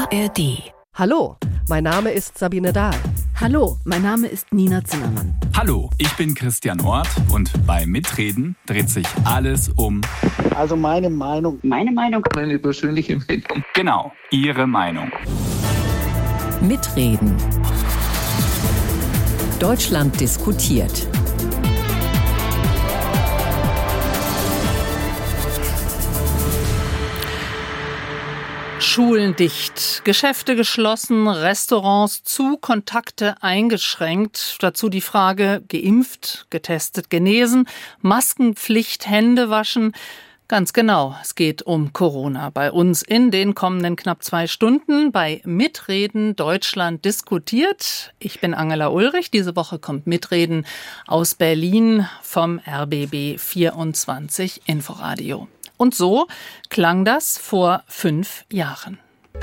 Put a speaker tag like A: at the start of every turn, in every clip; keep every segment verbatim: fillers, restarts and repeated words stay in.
A: A R D.
B: Hallo, mein Name ist Sabine Dahl.
C: Hallo, mein Name ist Nina Zimmermann.
D: Hallo, ich bin Christian Ort und bei Mitreden dreht sich alles um...
E: Also meine Meinung.
F: Meine Meinung.
G: Meine persönliche Meinung.
D: Genau, Ihre Meinung.
A: Mitreden. Deutschland diskutiert.
H: Schulen dicht, Geschäfte geschlossen, Restaurants zu, Kontakte eingeschränkt. Dazu die Frage, geimpft, getestet, genesen, Maskenpflicht, Hände waschen. Ganz genau, es geht um Corona bei uns in den kommenden knapp zwei Stunden bei Mitreden Deutschland diskutiert. Ich bin Angela Ulrich. Diese Woche kommt Mitreden aus Berlin vom R B B vierundzwanzig Inforadio. Und so klang das vor fünf Jahren.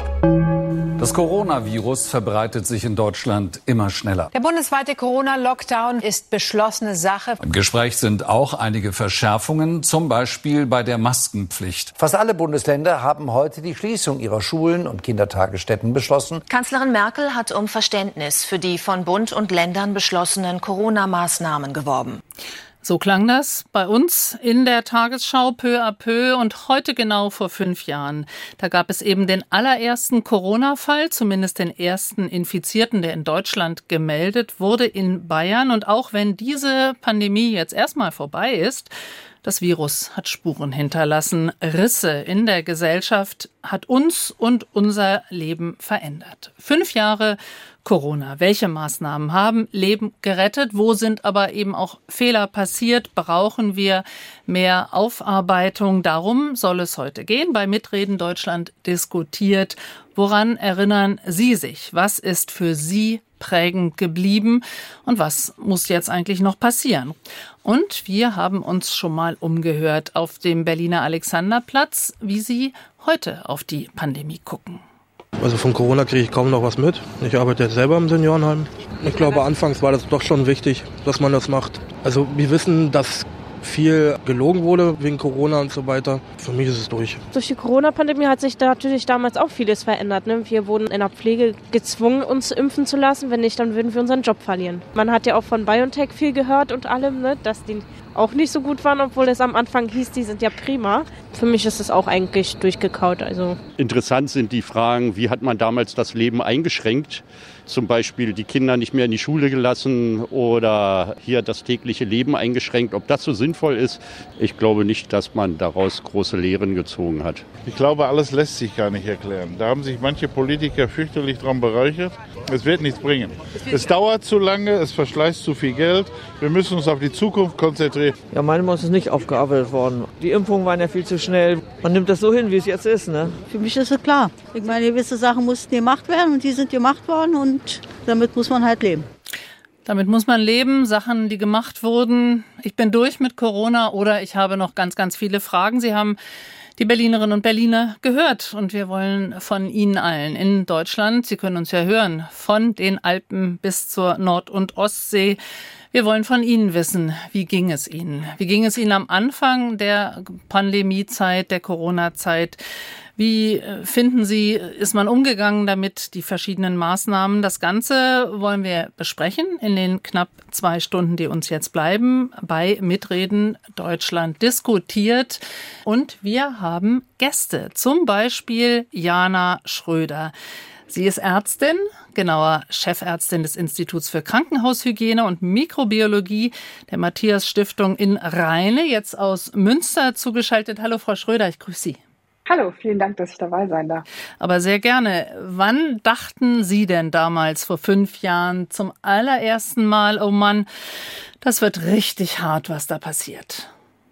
I: Das Coronavirus verbreitet sich in Deutschland immer schneller.
J: Der bundesweite Corona-Lockdown ist beschlossene Sache.
I: Im Gespräch sind auch einige Verschärfungen, zum Beispiel bei der Maskenpflicht.
K: Fast alle Bundesländer haben heute die Schließung ihrer Schulen und Kindertagesstätten beschlossen.
L: Kanzlerin Merkel hat um Verständnis für die von Bund und Ländern beschlossenen Corona-Maßnahmen geworben.
H: So klang das bei uns in der Tagesschau peu à peu und heute genau vor fünf Jahren. Da gab es eben den allerersten Corona-Fall, zumindest den ersten Infizierten, der in Deutschland gemeldet wurde in Bayern. Und auch wenn diese Pandemie jetzt erstmal vorbei ist, das Virus hat Spuren hinterlassen, Risse in der Gesellschaft, hat uns und unser Leben verändert. Fünf Jahre Corona. Welche Maßnahmen haben Leben gerettet? Wo sind aber eben auch Fehler passiert? Brauchen wir mehr Aufarbeitung? Darum soll es heute gehen. Bei Mitreden Deutschland diskutiert. Woran erinnern Sie sich? Was ist für Sie prägend geblieben? Und was muss jetzt eigentlich noch passieren? Und wir haben uns schon mal umgehört auf dem Berliner Alexanderplatz, wie Sie heute auf die Pandemie gucken.
M: Also von Corona kriege ich kaum noch was mit. Ich arbeite jetzt selber im Seniorenheim. Ich glaube, anfangs war das doch schon wichtig, dass man das macht. Also wir wissen, dass viel gelogen wurde wegen Corona und so weiter. Für mich ist es durch.
N: Durch die Corona-Pandemie hat sich da natürlich damals auch vieles verändert. Ne? Wir wurden in der Pflege gezwungen, uns impfen zu lassen. Wenn nicht, dann würden wir unseren Job verlieren. Man hat ja auch von BioNTech viel gehört und allem, ne? Dass die auch nicht so gut waren, obwohl es am Anfang hieß, die sind ja prima. Für mich ist es auch eigentlich durchgekaut. Also.
O: Interessant sind die Fragen, wie hat man damals das Leben eingeschränkt? Zum Beispiel die Kinder nicht mehr in die Schule gelassen oder hier das tägliche Leben eingeschränkt. Ob das so sinnvoll ist, ich glaube nicht, dass man daraus große Lehren gezogen hat.
P: Ich glaube, alles lässt sich gar nicht erklären. Da haben sich manche Politiker fürchterlich dran bereichert. Es wird nichts bringen. Es dauert zu lange, es verschleißt zu viel Geld. Wir müssen uns auf die Zukunft konzentrieren.
Q: Ja, meiner Meinung nach ist es nicht aufgearbeitet worden. Die Impfungen waren ja viel zu schnell. Man nimmt das so hin, wie es jetzt ist. Ne?
R: Für mich ist es klar. Ich meine, gewisse Sachen mussten gemacht werden und die sind gemacht worden und damit muss man halt leben.
H: Damit muss man leben, Sachen, die gemacht wurden. Ich bin durch mit Corona oder ich habe noch ganz, ganz viele Fragen. Sie haben die Berlinerinnen und Berliner gehört und wir wollen von Ihnen allen in Deutschland, Sie können uns ja hören, von den Alpen bis zur Nord- und Ostsee. Wir wollen von Ihnen wissen, wie ging es Ihnen? Wie ging es Ihnen am Anfang der Pandemiezeit, der Corona-Zeit? Wie finden Sie, ist man umgegangen damit, die verschiedenen Maßnahmen? Das Ganze wollen wir besprechen in den knapp zwei Stunden, die uns jetzt bleiben, bei Mitreden Deutschland diskutiert. Und wir haben Gäste, zum Beispiel Jana Schröder. Sie ist Ärztin, genauer Chefärztin des Instituts für Krankenhaushygiene und Mikrobiologie der Matthias-Stiftung in Rheine, jetzt aus Münster zugeschaltet. Hallo Frau Schröder, ich grüße Sie.
S: Hallo, vielen Dank, dass ich dabei sein darf.
H: Aber sehr gerne. Wann dachten Sie denn damals vor fünf Jahren zum allerersten Mal, oh Mann, das wird richtig hart, was da passiert?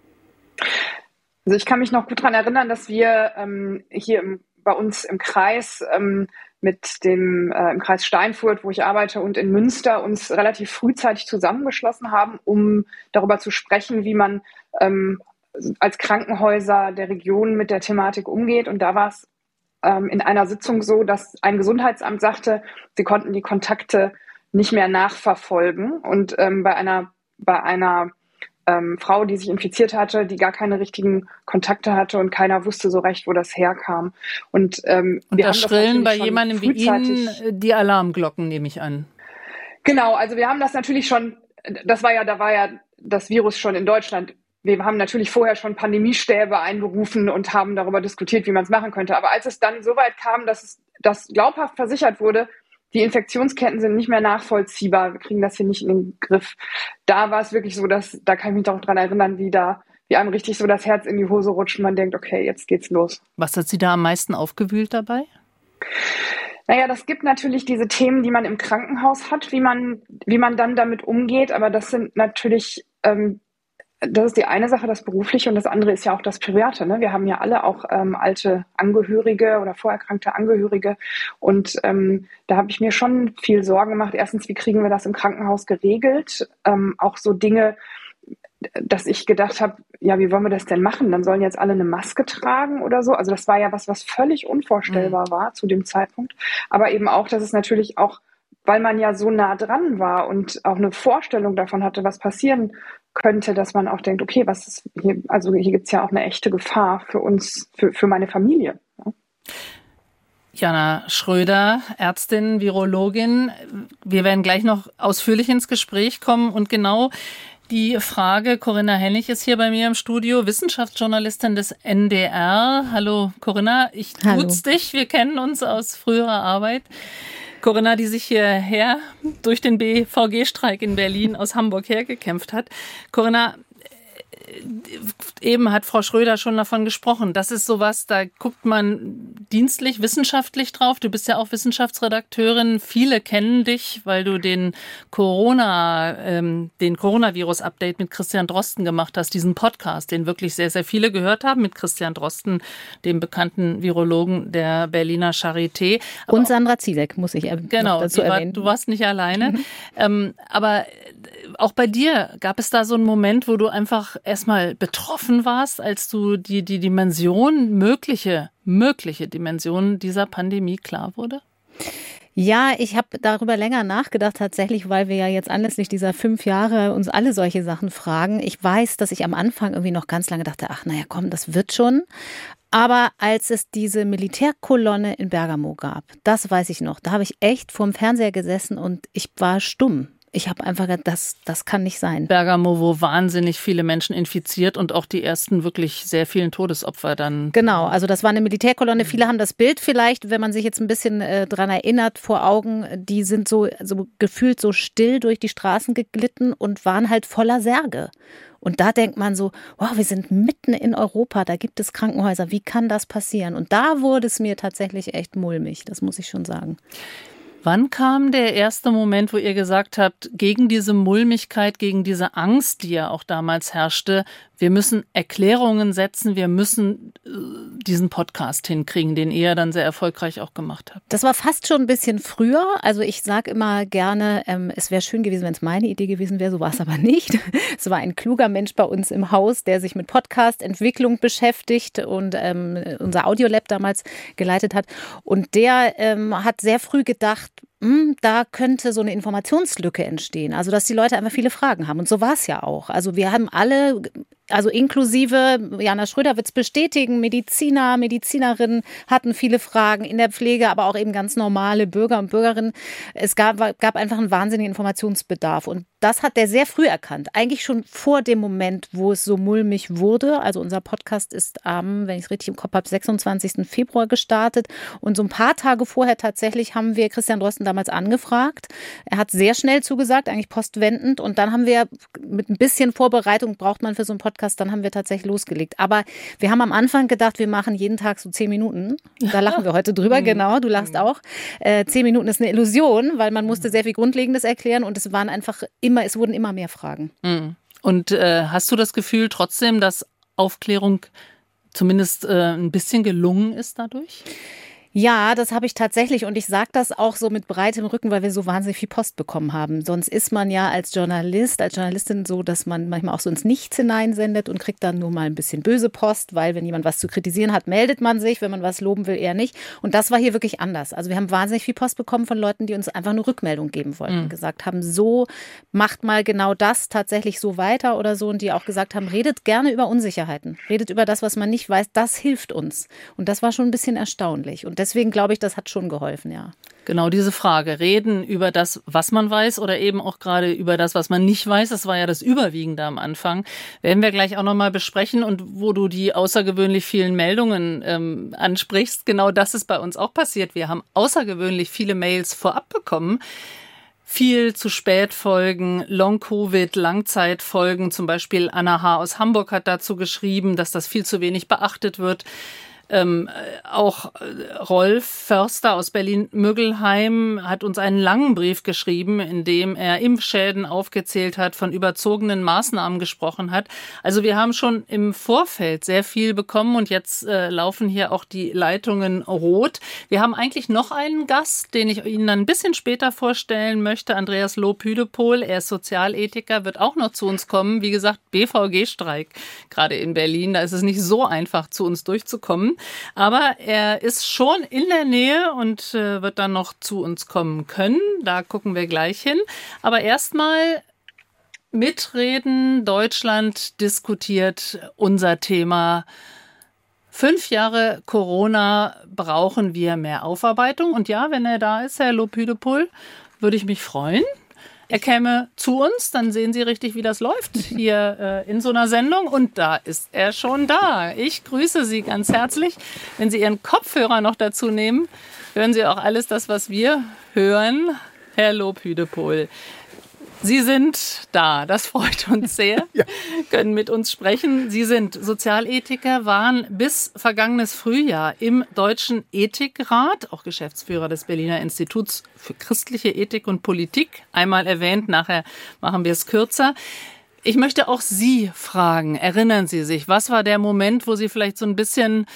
S: Also ich kann mich noch gut daran erinnern, dass wir ähm, hier im, bei uns im Kreis ähm, mit dem äh, im Kreis Steinfurt, wo ich arbeite, und in Münster uns relativ frühzeitig zusammengeschlossen haben, um darüber zu sprechen, wie man ähm, als Krankenhäuser der Region mit der Thematik umgeht. Und da war es ähm, in einer Sitzung so, dass ein Gesundheitsamt sagte, sie konnten die Kontakte nicht mehr nachverfolgen. Und ähm, bei einer, bei einer ähm, Frau, die sich infiziert hatte, die gar keine richtigen Kontakte hatte und keiner wusste so recht, wo das herkam. Und, ähm,
H: und
S: wir
H: da
S: haben das
H: schrillen bei
S: schon
H: jemandem wie Ihnen die Alarmglocken, nehme ich an.
S: Genau, also wir haben das natürlich schon, das war ja, da war ja das Virus schon in Deutschland. Wir haben natürlich vorher schon Pandemiestäbe einberufen und haben darüber diskutiert, wie man es machen könnte. Aber als es dann so weit kam, dass es dass glaubhaft versichert wurde, die Infektionsketten sind nicht mehr nachvollziehbar, wir kriegen das hier nicht in den Griff. Da war es wirklich so, dass, da kann ich mich doch dran erinnern, wie da, wie einem richtig so das Herz in die Hose rutscht und man denkt, okay, jetzt geht's los.
H: Was hat Sie da am meisten aufgewühlt dabei?
S: Naja, das gibt natürlich diese Themen, die man im Krankenhaus hat, wie man, wie man dann damit umgeht, aber das sind natürlich, ähm, das ist die eine Sache, das Berufliche, und das andere ist ja auch das Private. Ne? Wir haben ja alle auch ähm, alte Angehörige oder vorerkrankte Angehörige, und ähm, da habe ich mir schon viel Sorgen gemacht. Erstens, wie kriegen wir das im Krankenhaus geregelt? Ähm, auch so Dinge, dass ich gedacht habe, ja, wie wollen wir das denn machen? Dann sollen jetzt alle eine Maske tragen oder so. Also das war ja was, was völlig unvorstellbar mhm. war zu dem Zeitpunkt. Aber eben auch, dass es natürlich auch, weil man ja so nah dran war und auch eine Vorstellung davon hatte, was passieren könnte, dass man auch denkt, okay, was ist hier, also hier gibt es ja auch eine echte Gefahr für uns, für, für meine Familie. Ja.
H: Jana Schröder, Ärztin, Virologin. Wir werden gleich noch ausführlich ins Gespräch kommen und genau die Frage, Corinna Hennig ist hier bei mir im Studio, Wissenschaftsjournalistin des N D R. Hallo Corinna, ich duze dich, wir kennen uns aus früherer Arbeit. Corinna, die sich hierher durch den B V G-Streik in Berlin aus Hamburg hergekämpft hat. Corinna, eben hat Frau Schröder schon davon gesprochen. Das ist sowas, da guckt man dienstlich, wissenschaftlich drauf. Du bist ja auch Wissenschaftsredakteurin. Viele kennen dich, weil du den Corona, ähm, den Coronavirus-Update mit Christian Drosten gemacht hast, diesen Podcast, den wirklich sehr, sehr viele gehört haben mit Christian Drosten, dem bekannten Virologen der Berliner Charité. Aber
F: und Sandra Zielek, muss ich
H: genau,
F: dazu erwähnen.
H: War, du warst nicht alleine. Mhm. Ähm, aber auch bei dir gab es da so einen Moment, wo du einfach erstmal betroffen warst, als du die, die Dimension, mögliche, mögliche Dimension dieser Pandemie klar wurde?
F: Ja, ich habe darüber länger nachgedacht tatsächlich, weil wir ja jetzt anlässlich dieser fünf Jahre uns alle solche Sachen fragen. Ich weiß, dass ich am Anfang irgendwie noch ganz lange dachte, ach naja, komm, das wird schon. Aber als es diese Militärkolonne in Bergamo gab, das weiß ich noch, da habe ich echt vorm Fernseher gesessen und ich war stumm. Ich habe einfach gedacht, das, das kann nicht sein.
H: Bergamo, wo wahnsinnig viele Menschen infiziert und auch die ersten wirklich sehr vielen Todesopfer dann.
F: Genau, also das war eine Militärkolonne. Viele haben das Bild vielleicht, wenn man sich jetzt ein bisschen äh, dran erinnert, vor Augen. Die sind so, so gefühlt so still durch die Straßen geglitten und waren halt voller Särge. Und da denkt man so, wow, wir sind mitten in Europa, da gibt es Krankenhäuser. Wie kann das passieren? Und da wurde es mir tatsächlich echt mulmig, das muss ich schon sagen.
H: Wann kam der erste Moment, wo ihr gesagt habt, gegen diese Mulmigkeit, gegen diese Angst, die ja auch damals herrschte, wir müssen Erklärungen setzen, wir müssen äh, diesen Podcast hinkriegen, den ihr dann sehr erfolgreich auch gemacht habt?
F: Das war fast schon ein bisschen früher. Also ich sage immer gerne, ähm, es wäre schön gewesen, wenn es meine Idee gewesen wäre, so war es aber nicht. Es war ein kluger Mensch bei uns im Haus, der sich mit Podcast-Entwicklung beschäftigt und ähm, unser Audiolab damals geleitet hat. Und der ähm, hat sehr früh gedacht, da könnte so eine Informationslücke entstehen. Also, dass die Leute einfach viele Fragen haben. Und so war es ja auch. Also, wir haben alle, also inklusive, Jana Schröder wird es bestätigen, Mediziner, Medizinerinnen hatten viele Fragen in der Pflege, aber auch eben ganz normale Bürger und Bürgerinnen. Es gab, gab einfach einen wahnsinnigen Informationsbedarf. Und das hat der sehr früh erkannt. Eigentlich schon vor dem Moment, wo es so mulmig wurde. Also unser Podcast ist am, wenn ich es richtig im Kopf habe, sechsundzwanzigsten Februar gestartet. Und so ein paar Tage vorher tatsächlich haben wir Christian Drosten damals angefragt. Er hat sehr schnell zugesagt, eigentlich postwendend. Und dann haben wir mit ein bisschen Vorbereitung, braucht man für so einen Podcast, dann haben wir tatsächlich losgelegt. Aber wir haben am Anfang gedacht, wir machen jeden Tag so zehn Minuten. Da lachen wir heute drüber, genau, du lachst auch. Äh, zehn Minuten ist eine Illusion, weil man musste sehr viel Grundlegendes erklären und es waren einfach immer, es wurden immer mehr Fragen.
H: Und äh, hast du das Gefühl trotzdem, dass Aufklärung zumindest äh, ein bisschen gelungen ist dadurch?
F: Ja, das habe ich tatsächlich und ich sage das auch so mit breitem Rücken, weil wir so wahnsinnig viel Post bekommen haben. Sonst ist man ja als Journalist, als Journalistin so, dass man manchmal auch so ins Nichts hineinsendet und kriegt dann nur mal ein bisschen böse Post, weil wenn jemand was zu kritisieren hat, meldet man sich, wenn man was loben will, eher nicht. Und das war hier wirklich anders. Also wir haben wahnsinnig viel Post bekommen von Leuten, die uns einfach nur Rückmeldung geben wollten, mhm. gesagt haben, so macht mal genau das tatsächlich so weiter oder so und die auch gesagt haben, redet gerne über Unsicherheiten, redet über das, was man nicht weiß, das hilft uns. Und das war schon ein bisschen erstaunlich und deswegen glaube ich, das hat schon geholfen, ja.
H: Genau diese Frage. Reden über das, was man weiß oder eben auch gerade über das, was man nicht weiß. Das war ja das Überwiegende am Anfang. Werden wir gleich auch nochmal besprechen. Und wo du die außergewöhnlich vielen Meldungen ähm, ansprichst, genau das ist bei uns auch passiert. Wir haben außergewöhnlich viele Mails vorab bekommen. Viel zu spät Folgen, Long-Covid, Langzeitfolgen. Zum Beispiel Anna H. aus Hamburg hat dazu geschrieben, dass das viel zu wenig beachtet wird. Ähm, auch Rolf Förster aus Berlin-Müggelheim hat uns einen langen Brief geschrieben, in dem er Impfschäden aufgezählt hat, von überzogenen Maßnahmen gesprochen hat. Also wir haben schon im Vorfeld sehr viel bekommen und jetzt äh, laufen hier auch die Leitungen rot. Wir haben eigentlich noch einen Gast, den ich Ihnen dann ein bisschen später vorstellen möchte, Andreas Loop-Hüdepohl. Er ist Sozialethiker, wird auch noch zu uns kommen. Wie gesagt, B V G-Streik gerade in Berlin. Da ist es nicht so einfach, zu uns durchzukommen. Aber er ist schon in der Nähe und äh, wird dann noch zu uns kommen können. Da gucken wir gleich hin. Aber erstmal mitreden. Deutschland diskutiert unser Thema. Fünf Jahre Corona, brauchen wir mehr Aufarbeitung. Und ja, wenn er da ist, Herr Loop-Hüdepohl, würde ich mich freuen. Er käme zu uns, dann sehen Sie richtig, wie das läuft hier äh, in so einer Sendung. Und da ist er schon da. Ich grüße Sie ganz herzlich. Wenn Sie Ihren Kopfhörer noch dazu nehmen, hören Sie auch alles das, was wir hören. Herr Loop-Hüdepohl, Sie sind da, das freut uns sehr, ja. Können mit uns sprechen. Sie sind Sozialethiker, waren bis vergangenes Frühjahr im Deutschen Ethikrat, auch Geschäftsführer des Berliner Instituts für christliche Ethik und Politik. Einmal erwähnt, nachher machen wir es kürzer. Ich möchte auch Sie fragen, erinnern Sie sich, was war der Moment, wo Sie vielleicht so ein bisschen...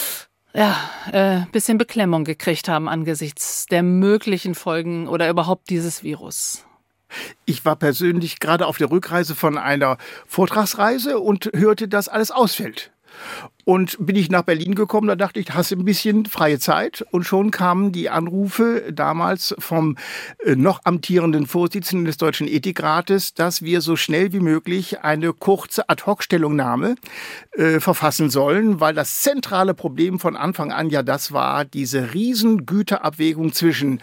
H: ja, äh, bisschen Beklemmung gekriegt haben angesichts der möglichen Folgen oder überhaupt dieses Virus?
G: Ich war persönlich gerade auf der Rückreise von einer Vortragsreise und hörte, dass alles ausfällt. Und bin ich nach Berlin gekommen, da dachte ich, hast du ein bisschen freie Zeit. Und schon kamen die Anrufe damals vom äh, noch amtierenden Vorsitzenden des Deutschen Ethikrates, dass wir so schnell wie möglich eine kurze Ad-hoc-Stellungnahme äh, verfassen sollen, weil das zentrale Problem von Anfang an ja das war, diese Riesengüterabwägung zwischen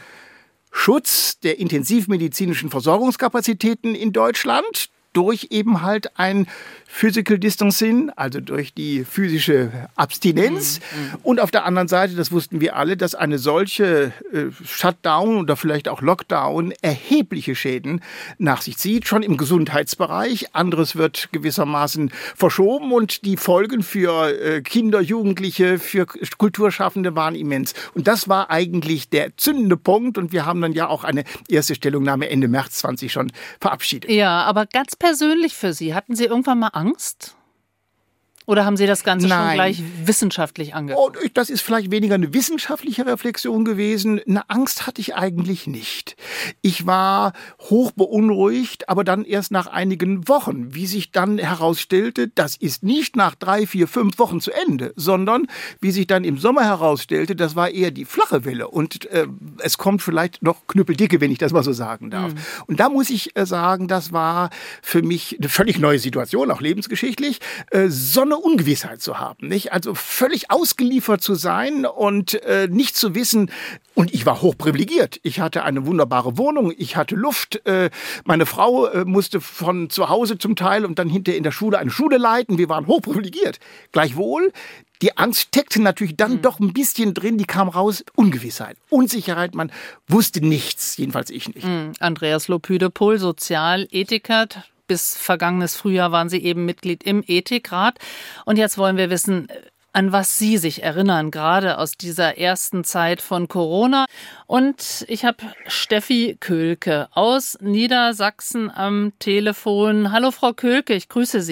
G: Schutz der intensivmedizinischen Versorgungskapazitäten in Deutschland durch eben halt ein Physical Distancing, also durch die physische Abstinenz. Mhm. Und auf der anderen Seite, das wussten wir alle, dass eine solche äh, Shutdown oder vielleicht auch Lockdown erhebliche Schäden nach sich zieht, schon im Gesundheitsbereich. Anderes wird gewissermaßen verschoben und die Folgen für äh, Kinder, Jugendliche, für Kulturschaffende waren immens. Und das war eigentlich der zündende Punkt und wir haben dann ja auch eine erste Stellungnahme Ende März zwanzig schon verabschiedet.
H: Ja, aber ganz persönlich für Sie, hatten Sie irgendwann mal Angst? Oder haben Sie das Ganze
G: Nein.
H: schon gleich wissenschaftlich angeguckt?
G: Oh, das ist vielleicht weniger eine wissenschaftliche Reflexion gewesen. Eine Angst hatte ich eigentlich nicht. Ich war hoch beunruhigt, aber dann erst nach einigen Wochen, wie sich dann herausstellte, das ist nicht nach drei, vier, fünf Wochen zu Ende, sondern wie sich dann im Sommer herausstellte, das war eher die flache Welle. Und äh, es kommt vielleicht noch knüppeldicke, wenn ich das mal so sagen darf. Mhm. Und da muss ich äh, sagen, das war für mich eine völlig neue Situation, auch lebensgeschichtlich. Äh, so eine Ungewissheit zu haben, nicht? Also völlig ausgeliefert zu sein und äh, nicht zu wissen. Und ich war hochprivilegiert. Ich hatte eine wunderbare Wohnung, ich hatte Luft. Äh, meine Frau äh, musste von zu Hause zum Teil und dann hinterher in der Schule eine Schule leiten. Wir waren hochprivilegiert. Gleichwohl, die Angst steckte natürlich dann mhm. doch ein bisschen drin, die kam raus. Ungewissheit, Unsicherheit, man wusste nichts, jedenfalls ich nicht.
H: Mhm. Andreas Loop-Hüdepohl, Sozialethiker. Bis vergangenes Frühjahr waren Sie eben Mitglied im Ethikrat. Und jetzt wollen wir wissen, an was Sie sich erinnern, gerade aus dieser ersten Zeit von Corona. Und ich habe Steffi Köhlke aus Niedersachsen am Telefon. Hallo Frau Köhlke, ich grüße Sie.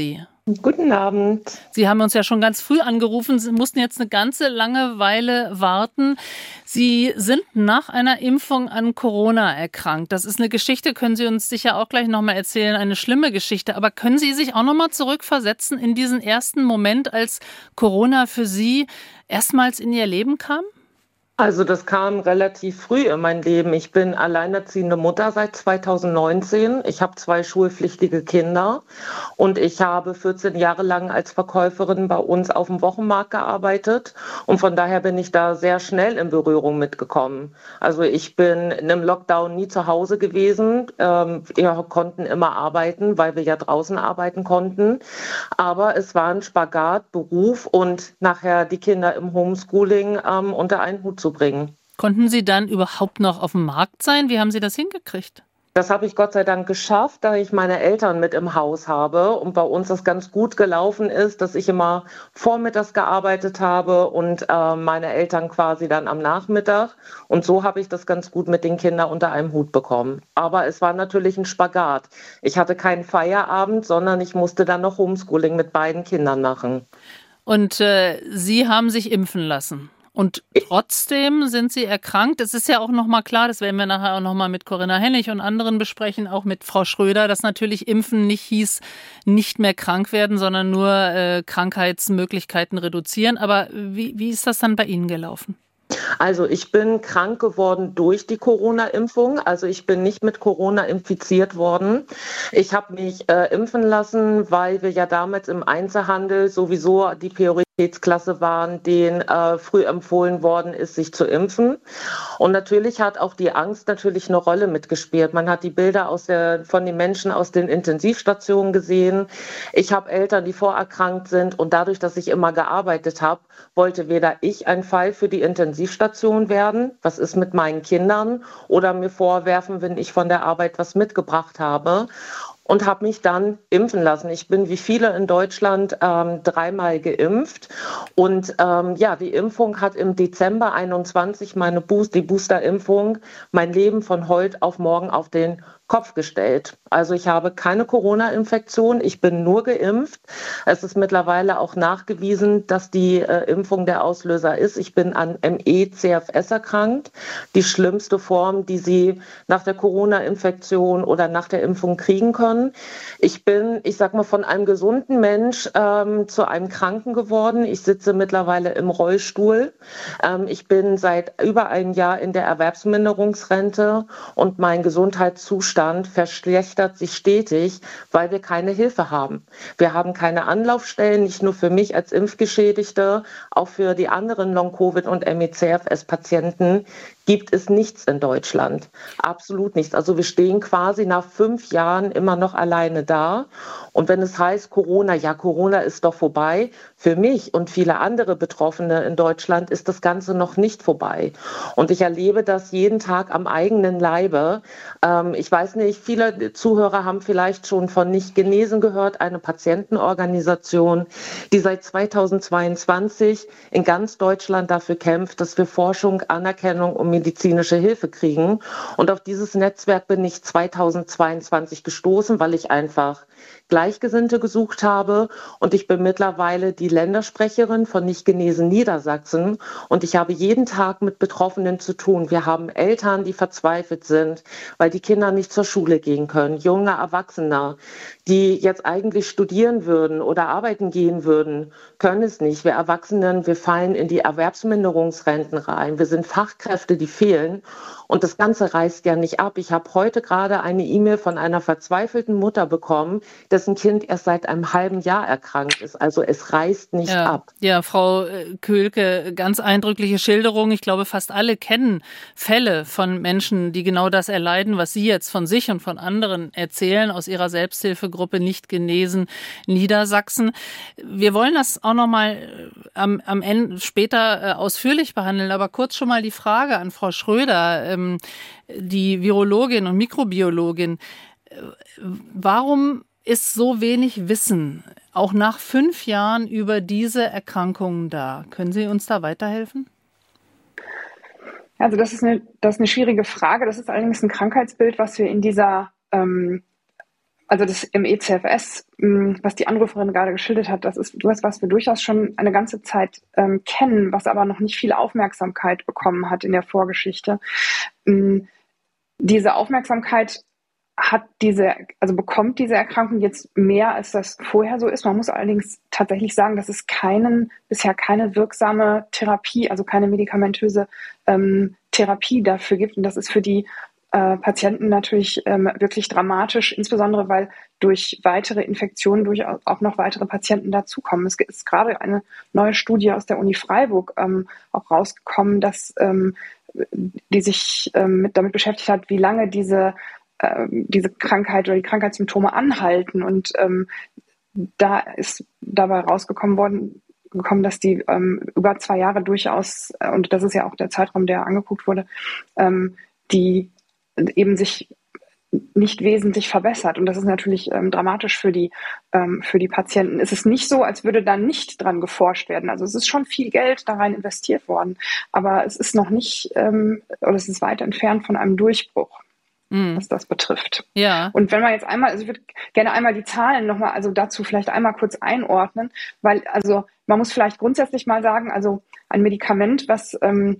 T: Guten Abend.
H: Sie haben uns ja schon ganz früh angerufen. Sie mussten jetzt eine ganze lange Weile warten. Sie sind nach einer Impfung an Corona erkrankt. Das ist eine Geschichte, können Sie uns sicher auch gleich nochmal erzählen, eine schlimme Geschichte. Aber können Sie sich auch nochmal zurückversetzen in diesen ersten Moment, als Corona für Sie erstmals in Ihr Leben kam?
T: Also das kam relativ früh in mein Leben. Ich bin alleinerziehende Mutter seit zweitausendneunzehn. Ich habe zwei schulpflichtige Kinder und ich habe vierzehn Jahre lang als Verkäuferin bei uns auf dem Wochenmarkt gearbeitet und von daher bin ich da sehr schnell in Berührung mitgekommen. Also ich bin in einem Lockdown nie zu Hause gewesen. Ähm, wir konnten immer arbeiten, weil wir ja draußen arbeiten konnten. Aber es war ein Spagat, Beruf und nachher die Kinder im Homeschooling ähm, unter einen Hut zu bringen.
H: Konnten Sie dann überhaupt noch auf dem Markt sein? Wie haben Sie das hingekriegt?
T: Das habe ich Gott sei Dank geschafft, da ich meine Eltern mit im Haus habe und bei uns das ganz gut gelaufen ist, dass ich immer vormittags gearbeitet habe und äh, meine Eltern quasi dann am Nachmittag. Und so habe ich das ganz gut mit den Kindern unter einem Hut bekommen. Aber es war natürlich ein Spagat. Ich hatte keinen Feierabend, sondern ich musste dann noch Homeschooling mit beiden Kindern machen.
H: Und äh, Sie haben sich impfen lassen? Und trotzdem sind Sie erkrankt. Es ist ja auch nochmal klar, das werden wir nachher auch nochmal mit Corinna Hennig und anderen besprechen, auch mit Frau Schröder, dass natürlich Impfen nicht hieß, nicht mehr krank werden, sondern nur äh, Krankheitsmöglichkeiten reduzieren. Aber wie, wie ist das dann bei Ihnen gelaufen?
T: Also ich bin krank geworden durch die Corona-Impfung. Also ich bin nicht mit Corona infiziert worden. Ich habe mich äh, impfen lassen, weil wir ja damals im Einzelhandel sowieso die Prioritätsklasse waren, denen äh, früh empfohlen worden ist, sich zu impfen. Und natürlich hat auch die Angst natürlich eine Rolle mitgespielt. Man hat die Bilder aus der, von den Menschen aus den Intensivstationen gesehen. Ich habe Eltern, die vorerkrankt sind. Und dadurch, dass ich immer gearbeitet habe, wollte weder ich ein Fall für die Intensivstation werden, was ist mit meinen Kindern, oder mir vorwerfen, wenn ich von der Arbeit was mitgebracht habe. Und habe mich dann impfen lassen. Ich bin wie viele in Deutschland ähm, dreimal geimpft. Und ähm, ja, die Impfung hat im Dezember einundzwanzig, meine Boost, die Boosterimpfung, mein Leben von heute auf morgen auf den Kopf gestellt. Also ich habe keine Corona-Infektion, ich bin nur geimpft. Es ist mittlerweile auch nachgewiesen, dass die äh, Impfung der Auslöser ist. Ich bin an M E C F S erkrankt, die schlimmste Form, die Sie nach der Corona-Infektion oder nach der Impfung kriegen können. Ich bin, ich sag mal, von einem gesunden Mensch ähm, zu einem Kranken geworden. Ich sitze mittlerweile im Rollstuhl. Ähm, ich bin seit über einem Jahr in der Erwerbsminderungsrente und mein Gesundheitszustand verschlechtert sich stetig, weil wir keine Hilfe haben. Wir haben keine Anlaufstellen, nicht nur für mich als Impfgeschädigte, auch für die anderen Long-Covid- und M E C F S-Patienten gibt es nichts in Deutschland. Absolut nichts. Also wir stehen quasi nach fünf Jahren immer noch alleine da. Und wenn es heißt Corona, ja, Corona ist doch vorbei. Für mich und viele andere Betroffene in Deutschland ist das Ganze noch nicht vorbei. Und ich erlebe das jeden Tag am eigenen Leibe. Ähm, ich weiß nicht, viele Zuhörer haben vielleicht schon von Nicht Genesen gehört, eine Patientenorganisation, die seit zweitausendzweiundzwanzig in ganz Deutschland dafür kämpft, dass wir Forschung, Anerkennung und medizinische Hilfe kriegen. Und auf dieses Netzwerk bin ich zweitausendzweiundzwanzig gestoßen, weil ich einfach Gleichgesinnte gesucht habe. Und ich bin mittlerweile die Ländersprecherin von Nicht Genesen Niedersachsen. Und ich habe jeden Tag mit Betroffenen zu tun. Wir haben Eltern, die verzweifelt sind, weil die Kinder nicht zur Schule gehen können. Junge Erwachsene, die jetzt eigentlich studieren würden oder arbeiten gehen würden, können es nicht. Wir Erwachsenen, wir fallen in die Erwerbsminderungsrenten rein. Wir sind Fachkräfte, die fehlen. Und das Ganze reißt ja nicht ab. Ich habe heute gerade eine E-Mail von einer verzweifelten Mutter bekommen, dessen Kind erst seit einem halben Jahr erkrankt ist. Also es reißt nicht
H: ja,
T: ab.
H: Ja, Frau Köhlke, ganz eindrückliche Schilderung. Ich glaube, fast alle kennen Fälle von Menschen, die genau das erleiden, was Sie jetzt von sich und von anderen erzählen, aus Ihrer Selbsthilfegruppe Nicht Genesen Niedersachsen. Wir wollen das auch noch mal am, am Ende später äh, ausführlich behandeln, aber kurz schon mal die Frage an Frau Schröder, ähm, die Virologin und Mikrobiologin. Warum ist so wenig Wissen, auch nach fünf Jahren, über diese Erkrankungen da? Können Sie uns da weiterhelfen?
S: Also das ist eine, das ist eine schwierige Frage. Das ist allerdings ein Krankheitsbild, was wir in dieser ähm, also das im E C F S, was die Anruferin gerade geschildert hat, das ist etwas, was wir durchaus schon eine ganze Zeit ähm, kennen, was aber noch nicht viel Aufmerksamkeit bekommen hat in der Vorgeschichte. Ähm, diese Aufmerksamkeit hat diese, also bekommt diese Erkrankung jetzt mehr, als das vorher so ist. Man muss allerdings tatsächlich sagen, dass es keinen, bisher keine wirksame Therapie, also keine medikamentöse ähm, Therapie dafür gibt. Und das ist für die äh, Patienten natürlich ähm, wirklich dramatisch, insbesondere weil durch weitere Infektionen durchaus auch noch weitere Patienten dazukommen. Es ist gerade eine neue Studie aus der Uni Freiburg ähm, auch rausgekommen, dass ähm, die sich ähm, mit, damit beschäftigt hat, wie lange diese diese Krankheit oder die Krankheitssymptome anhalten. Und ähm, da ist dabei rausgekommen worden, gekommen, dass die ähm, über zwei Jahre durchaus, äh, und das ist ja auch der Zeitraum, der angeguckt wurde, ähm, die eben sich nicht wesentlich verbessert. Und das ist natürlich ähm, dramatisch für die, ähm, für die Patienten. Es ist nicht so, als würde da nicht dran geforscht werden. Also es ist schon viel Geld da rein investiert worden, aber es ist noch nicht, ähm, oder es ist weit entfernt von einem Durchbruch, was das betrifft.
H: Ja.
S: Und wenn man jetzt einmal, also ich würde gerne einmal die Zahlen nochmal, also dazu vielleicht einmal kurz einordnen, weil, also man muss vielleicht grundsätzlich mal sagen, also ein Medikament, was, ähm,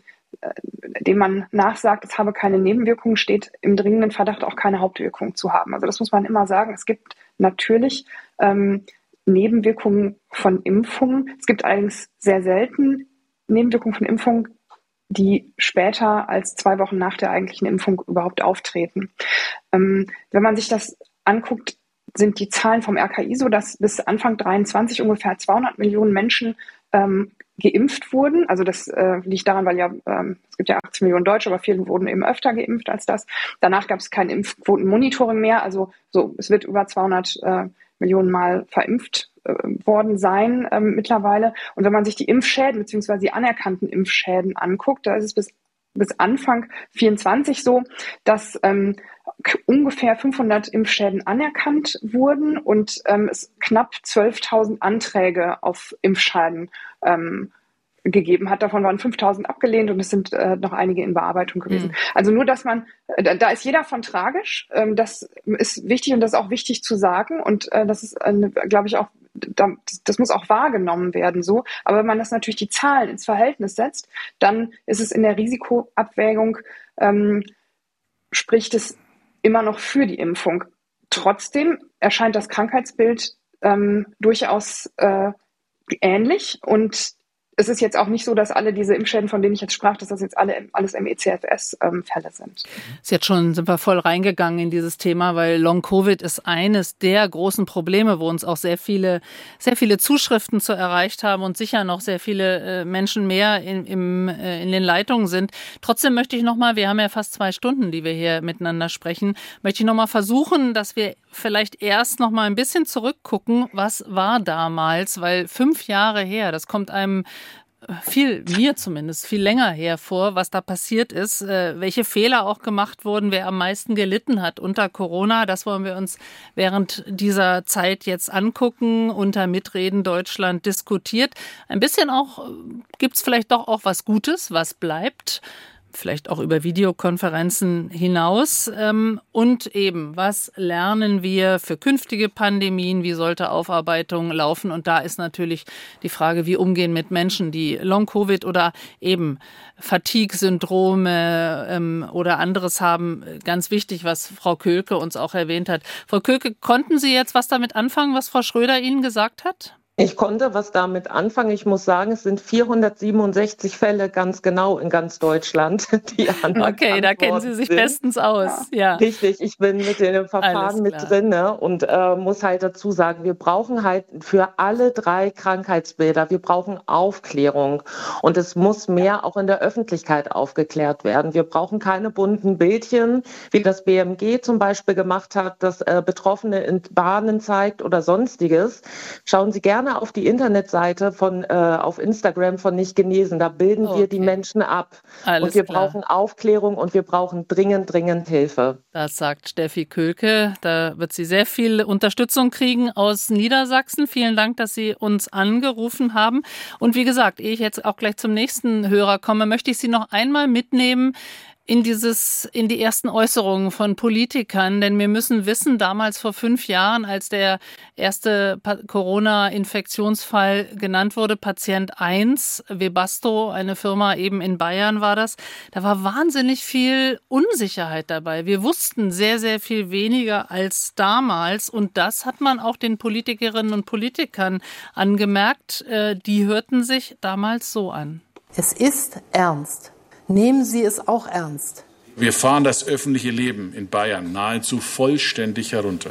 S: dem man nachsagt, es habe keine Nebenwirkungen, steht im dringenden Verdacht auch keine Hauptwirkung zu haben. Also das muss man immer sagen. Es gibt natürlich ähm, Nebenwirkungen von Impfungen. Es gibt allerdings sehr selten Nebenwirkungen von Impfungen, die später als zwei Wochen nach der eigentlichen Impfung überhaupt auftreten. Ähm, wenn man sich das anguckt, sind die Zahlen vom R K I so, dass bis Anfang dreiundzwanzig ungefähr zweihundert Millionen Menschen ähm, geimpft wurden. Also das äh, liegt daran, weil ja ähm, es gibt ja achtzig Millionen Deutsche, aber viele wurden eben öfter geimpft als das. Danach gab es kein Impfquotenmonitoring mehr. Also so, es wird über zweihundert äh, Millionen Mal verimpft äh, worden sein äh, mittlerweile. Und wenn man sich die Impfschäden bzw. die anerkannten Impfschäden anguckt, da ist es bis, bis Anfang vierundzwanzig so, dass ähm, ungefähr fünfhundert Impfschäden anerkannt wurden und ähm, es knapp zwölftausend Anträge auf Impfschäden ähm, gegeben hat. Davon waren fünftausend abgelehnt und es sind äh, noch einige in Bearbeitung gewesen. Mhm. Also nur, dass man, äh, da ist jeder von tragisch. Ähm, das ist wichtig und das ist auch wichtig zu sagen und äh, das ist, äh, glaube ich, auch, da, das muss auch wahrgenommen werden so. Aber wenn man das natürlich die Zahlen ins Verhältnis setzt, dann ist es in der Risikoabwägung, ähm, spricht es immer noch für die Impfung. Trotzdem erscheint das Krankheitsbild ähm, durchaus äh, ähnlich und es ist jetzt auch nicht so, dass alle diese Impfschäden, von denen ich jetzt sprach, dass das jetzt alle alles M E C F S-Fälle sind.
H: Ist jetzt schon, sind wir voll reingegangen in dieses Thema, weil Long-Covid ist eines der großen Probleme, wo uns auch sehr viele, sehr viele Zuschriften zu erreicht haben und sicher noch sehr viele äh, Menschen mehr in, im, äh, in den Leitungen sind. Trotzdem möchte ich nochmal, wir haben ja fast zwei Stunden, die wir hier miteinander sprechen, möchte ich nochmal versuchen, dass wir vielleicht erst nochmal ein bisschen zurückgucken, was war damals, weil fünf Jahre her, das kommt einem viel, mir zumindest, viel länger hervor, was da passiert ist, äh, welche Fehler auch gemacht wurden, wer am meisten gelitten hat unter Corona. Das wollen wir uns während dieser Zeit jetzt angucken, unter Mitreden Deutschland diskutiert. Ein bisschen auch, gibt es vielleicht doch auch was Gutes, was bleibt. Vielleicht auch über Videokonferenzen hinaus. Und eben, was lernen wir für künftige Pandemien? Wie sollte Aufarbeitung laufen? Und da ist natürlich die Frage, wie umgehen mit Menschen, die Long-Covid oder eben Fatigue-Syndrome ähm, oder anderes haben. Ganz wichtig, was Frau Köhlke uns auch erwähnt hat. Frau Köhlke, konnten Sie jetzt was damit anfangen, was Frau Schröder Ihnen gesagt hat?
T: Ich konnte was damit anfangen. Ich muss sagen, es sind vierhundertsiebenundsechzig Fälle ganz genau in ganz Deutschland, die anerkannt
H: Okay, da kennen Sie sich
T: sind.
H: bestens aus. Ja.
T: Richtig, ich bin mit dem Verfahren mit drin, ne? Und äh, muss halt dazu sagen, wir brauchen halt für alle drei Krankheitsbilder, wir brauchen Aufklärung und es muss mehr auch in der Öffentlichkeit aufgeklärt werden. Wir brauchen keine bunten Bildchen, wie das B M G zum Beispiel gemacht hat, das äh, Betroffene in Bahnen zeigt oder sonstiges. Schauen Sie gerne auf die Internetseite von äh, auf Instagram von Nicht Genesen. Da bilden okay. wir die Menschen ab.
H: Alles
T: und wir
H: klar.
T: brauchen Aufklärung und wir brauchen dringend, dringend Hilfe.
H: Das sagt Steffi Köhlke. Da wird sie sehr viel Unterstützung kriegen aus Niedersachsen. Vielen Dank, dass Sie uns angerufen haben. Und wie gesagt, ehe ich jetzt auch gleich zum nächsten Hörer komme, möchte ich Sie noch einmal mitnehmen in dieses, in die ersten Äußerungen von Politikern, denn wir müssen wissen, damals vor fünf Jahren, als der erste Corona-Infektionsfall genannt wurde, Patient eins, Webasto, eine Firma eben in Bayern war das, da war wahnsinnig viel Unsicherheit dabei. Wir wussten sehr, sehr viel weniger als damals und das hat man auch den Politikerinnen und Politikern angemerkt. Die hörten sich damals so an.
U: Es ist ernst. Nehmen Sie es auch ernst.
V: Wir fahren das öffentliche Leben in Bayern nahezu vollständig herunter.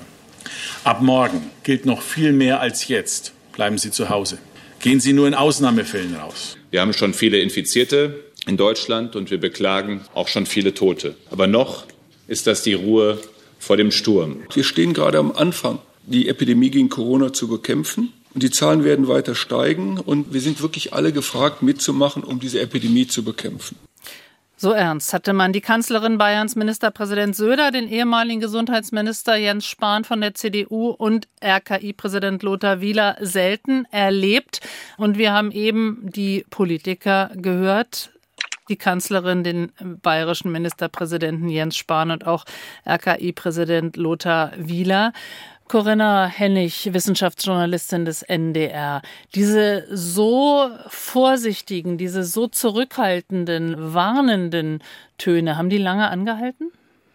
V: Ab morgen gilt noch viel mehr als jetzt. Bleiben Sie zu Hause. Gehen Sie nur in Ausnahmefällen raus.
W: Wir haben schon viele Infizierte in Deutschland und wir beklagen auch schon viele Tote. Aber noch ist das die Ruhe vor dem Sturm.
X: Wir stehen gerade am Anfang, die Epidemie gegen Corona zu bekämpfen. Und die Zahlen werden weiter steigen. Und wir sind wirklich alle gefragt, mitzumachen, um diese Epidemie zu bekämpfen.
H: So ernst hatte man die Kanzlerin Bayerns, Ministerpräsident Söder, den ehemaligen Gesundheitsminister Jens Spahn von der C D U und R K I-Präsident Lothar Wieler selten erlebt. Und wir haben eben die Politiker gehört, die Kanzlerin, den bayerischen Ministerpräsidenten Jens Spahn und auch R K I-Präsident Lothar Wieler. Corinna Hennig, Wissenschaftsjournalistin des N D R. Diese so vorsichtigen, diese so zurückhaltenden, warnenden Töne, haben die lange angehalten?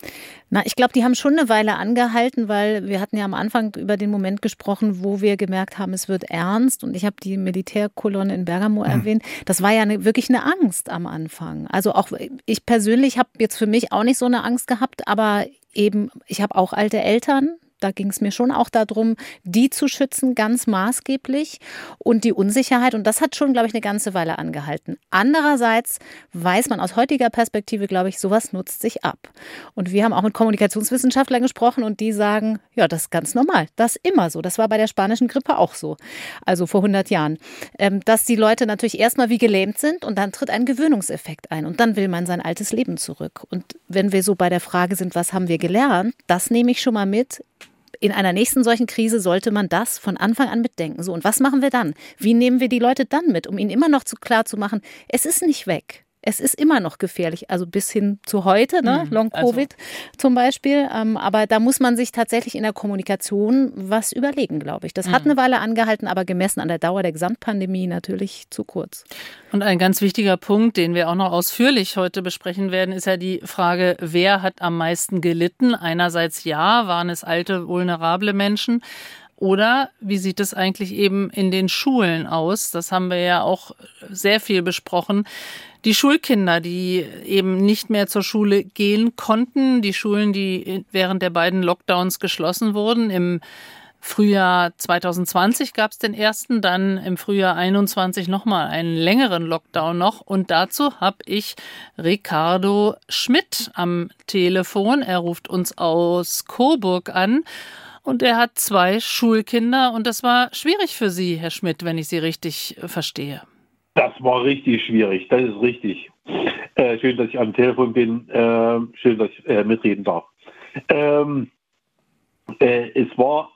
F: Na, ich glaube, die haben schon eine Weile angehalten, weil wir hatten ja am Anfang über den Moment gesprochen, wo wir gemerkt haben, es wird ernst. Und ich habe die Militärkolonne in Bergamo mhm. erwähnt. Das war ja eine, wirklich eine Angst am Anfang. Also auch ich persönlich habe jetzt für mich auch nicht so eine Angst gehabt, aber eben, ich habe auch alte Eltern. Da ging es mir schon auch darum, die zu schützen, ganz maßgeblich und die Unsicherheit. Und das hat schon, glaube ich, eine ganze Weile angehalten. Andererseits weiß man aus heutiger Perspektive, glaube ich, sowas nutzt sich ab. Und wir haben auch mit Kommunikationswissenschaftlern gesprochen und die sagen, ja, das ist ganz normal. Das ist immer so. Das war bei der spanischen Grippe auch so. Also vor hundert Jahren. Dass die Leute natürlich erstmal wie gelähmt sind und dann tritt ein Gewöhnungseffekt ein. Und dann will man sein altes Leben zurück. Und wenn wir so bei der Frage sind, was haben wir gelernt, das nehme ich schon mal mit. In einer nächsten solchen Krise sollte man das von Anfang an mitdenken. So, und was machen wir dann? Wie nehmen wir die Leute dann mit, um ihnen immer noch zu klar zu machen, es ist nicht weg. Es ist immer noch gefährlich, also bis hin zu heute, ne?
H: Mhm,
F: Long-Covid also. Zum Beispiel. Ähm, aber da muss man sich tatsächlich in der Kommunikation was überlegen, glaube ich. Das mhm. hat eine Weile angehalten, aber gemessen an der Dauer der Gesamtpandemie natürlich zu kurz.
H: Und ein ganz wichtiger Punkt, den wir auch noch ausführlich heute besprechen werden, ist ja die Frage, wer hat am meisten gelitten? Einerseits ja, waren es alte, vulnerable Menschen. Oder wie sieht es eigentlich eben in den Schulen aus? Das haben wir ja auch sehr viel besprochen. Die Schulkinder, die eben nicht mehr zur Schule gehen konnten, die Schulen, die während der beiden Lockdowns geschlossen wurden. Im Frühjahr zwanzig zwanzig gab es den ersten, dann im Frühjahr einundzwanzig nochmal einen längeren Lockdown noch. Und dazu habe ich Ricardo Schmidt am Telefon. Er ruft uns aus Coburg an. Und er hat zwei Schulkinder und das war schwierig für Sie, Herr Schmidt, wenn ich Sie richtig verstehe.
Y: Das war richtig schwierig, das ist richtig. Äh, schön, dass ich am Telefon bin, äh, schön, dass ich äh, mitreden darf. Ähm, äh, es war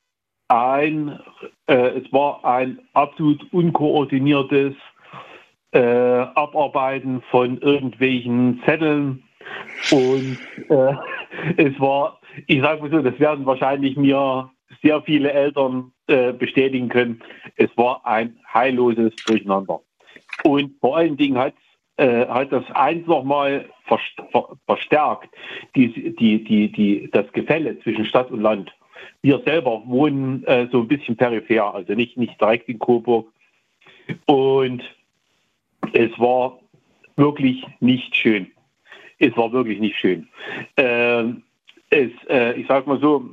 Y: ein, äh, es war ein absolut unkoordiniertes äh, Abarbeiten von irgendwelchen Zetteln und äh, es war Ich sage mal so, das werden wahrscheinlich mir sehr viele Eltern äh, bestätigen können. Es war ein heilloses Durcheinander. Und vor allen Dingen hat, äh, hat das eins nochmal verstärkt, die, die, die, die, das Gefälle zwischen Stadt und Land. Wir selber wohnen äh, so ein bisschen peripher, also nicht, nicht direkt in Coburg. Und es war wirklich nicht schön. Es war wirklich nicht schön. Ähm, Es, äh, ich sage mal so,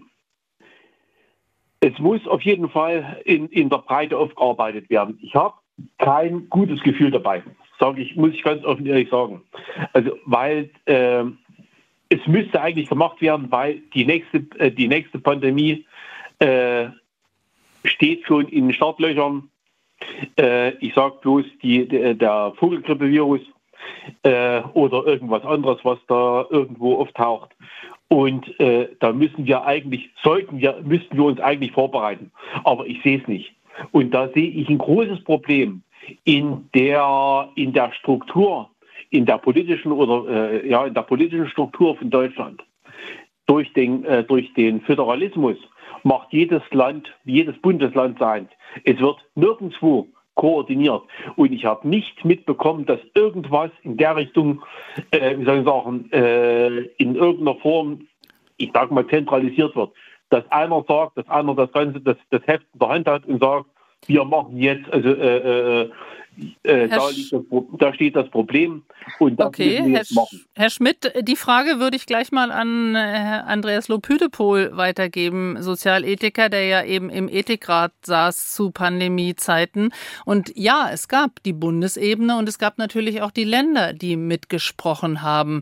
Y: es muss auf jeden Fall in, in der Breite aufgearbeitet werden. Ich habe kein gutes Gefühl dabei, sage ich, muss ich ganz offen ehrlich sagen. Also, weil äh, es müsste eigentlich gemacht werden, weil die nächste, äh, die nächste Pandemie äh, steht schon in den Startlöchern. Äh, ich sage bloß die, der, der Vogelgrippevirus äh, oder irgendwas anderes, was da irgendwo auftaucht. Und äh, da müssen wir eigentlich, sollten wir, müssten wir uns eigentlich vorbereiten. Aber ich sehe es nicht. Und da sehe ich ein großes Problem in der, in der Struktur, in der politischen oder äh, ja in der politischen Struktur von Deutschland. Durch den, äh, durch den Föderalismus macht jedes Land, jedes Bundesland sein. Es wird nirgendwo koordiniert. Und ich habe nicht mitbekommen, dass irgendwas in der Richtung, äh, wie soll ich sagen, äh, in irgendeiner Form, ich sage mal, zentralisiert wird. Dass einer sagt, dass einer das Ganze, das, das Heft in der Hand hat und sagt, wir machen jetzt, also äh, äh, Äh, da, liegt das, da steht das Problem und das
H: okay,
Y: müssen wir jetzt
H: Herr,
Y: machen.
H: Herr Schmidt, die Frage würde ich gleich mal an Herrn Andreas Lobhüdepohl weitergeben, Sozialethiker, der ja eben im Ethikrat saß zu Pandemiezeiten. Und ja, es gab die Bundesebene und es gab natürlich auch die Länder, die mitgesprochen haben.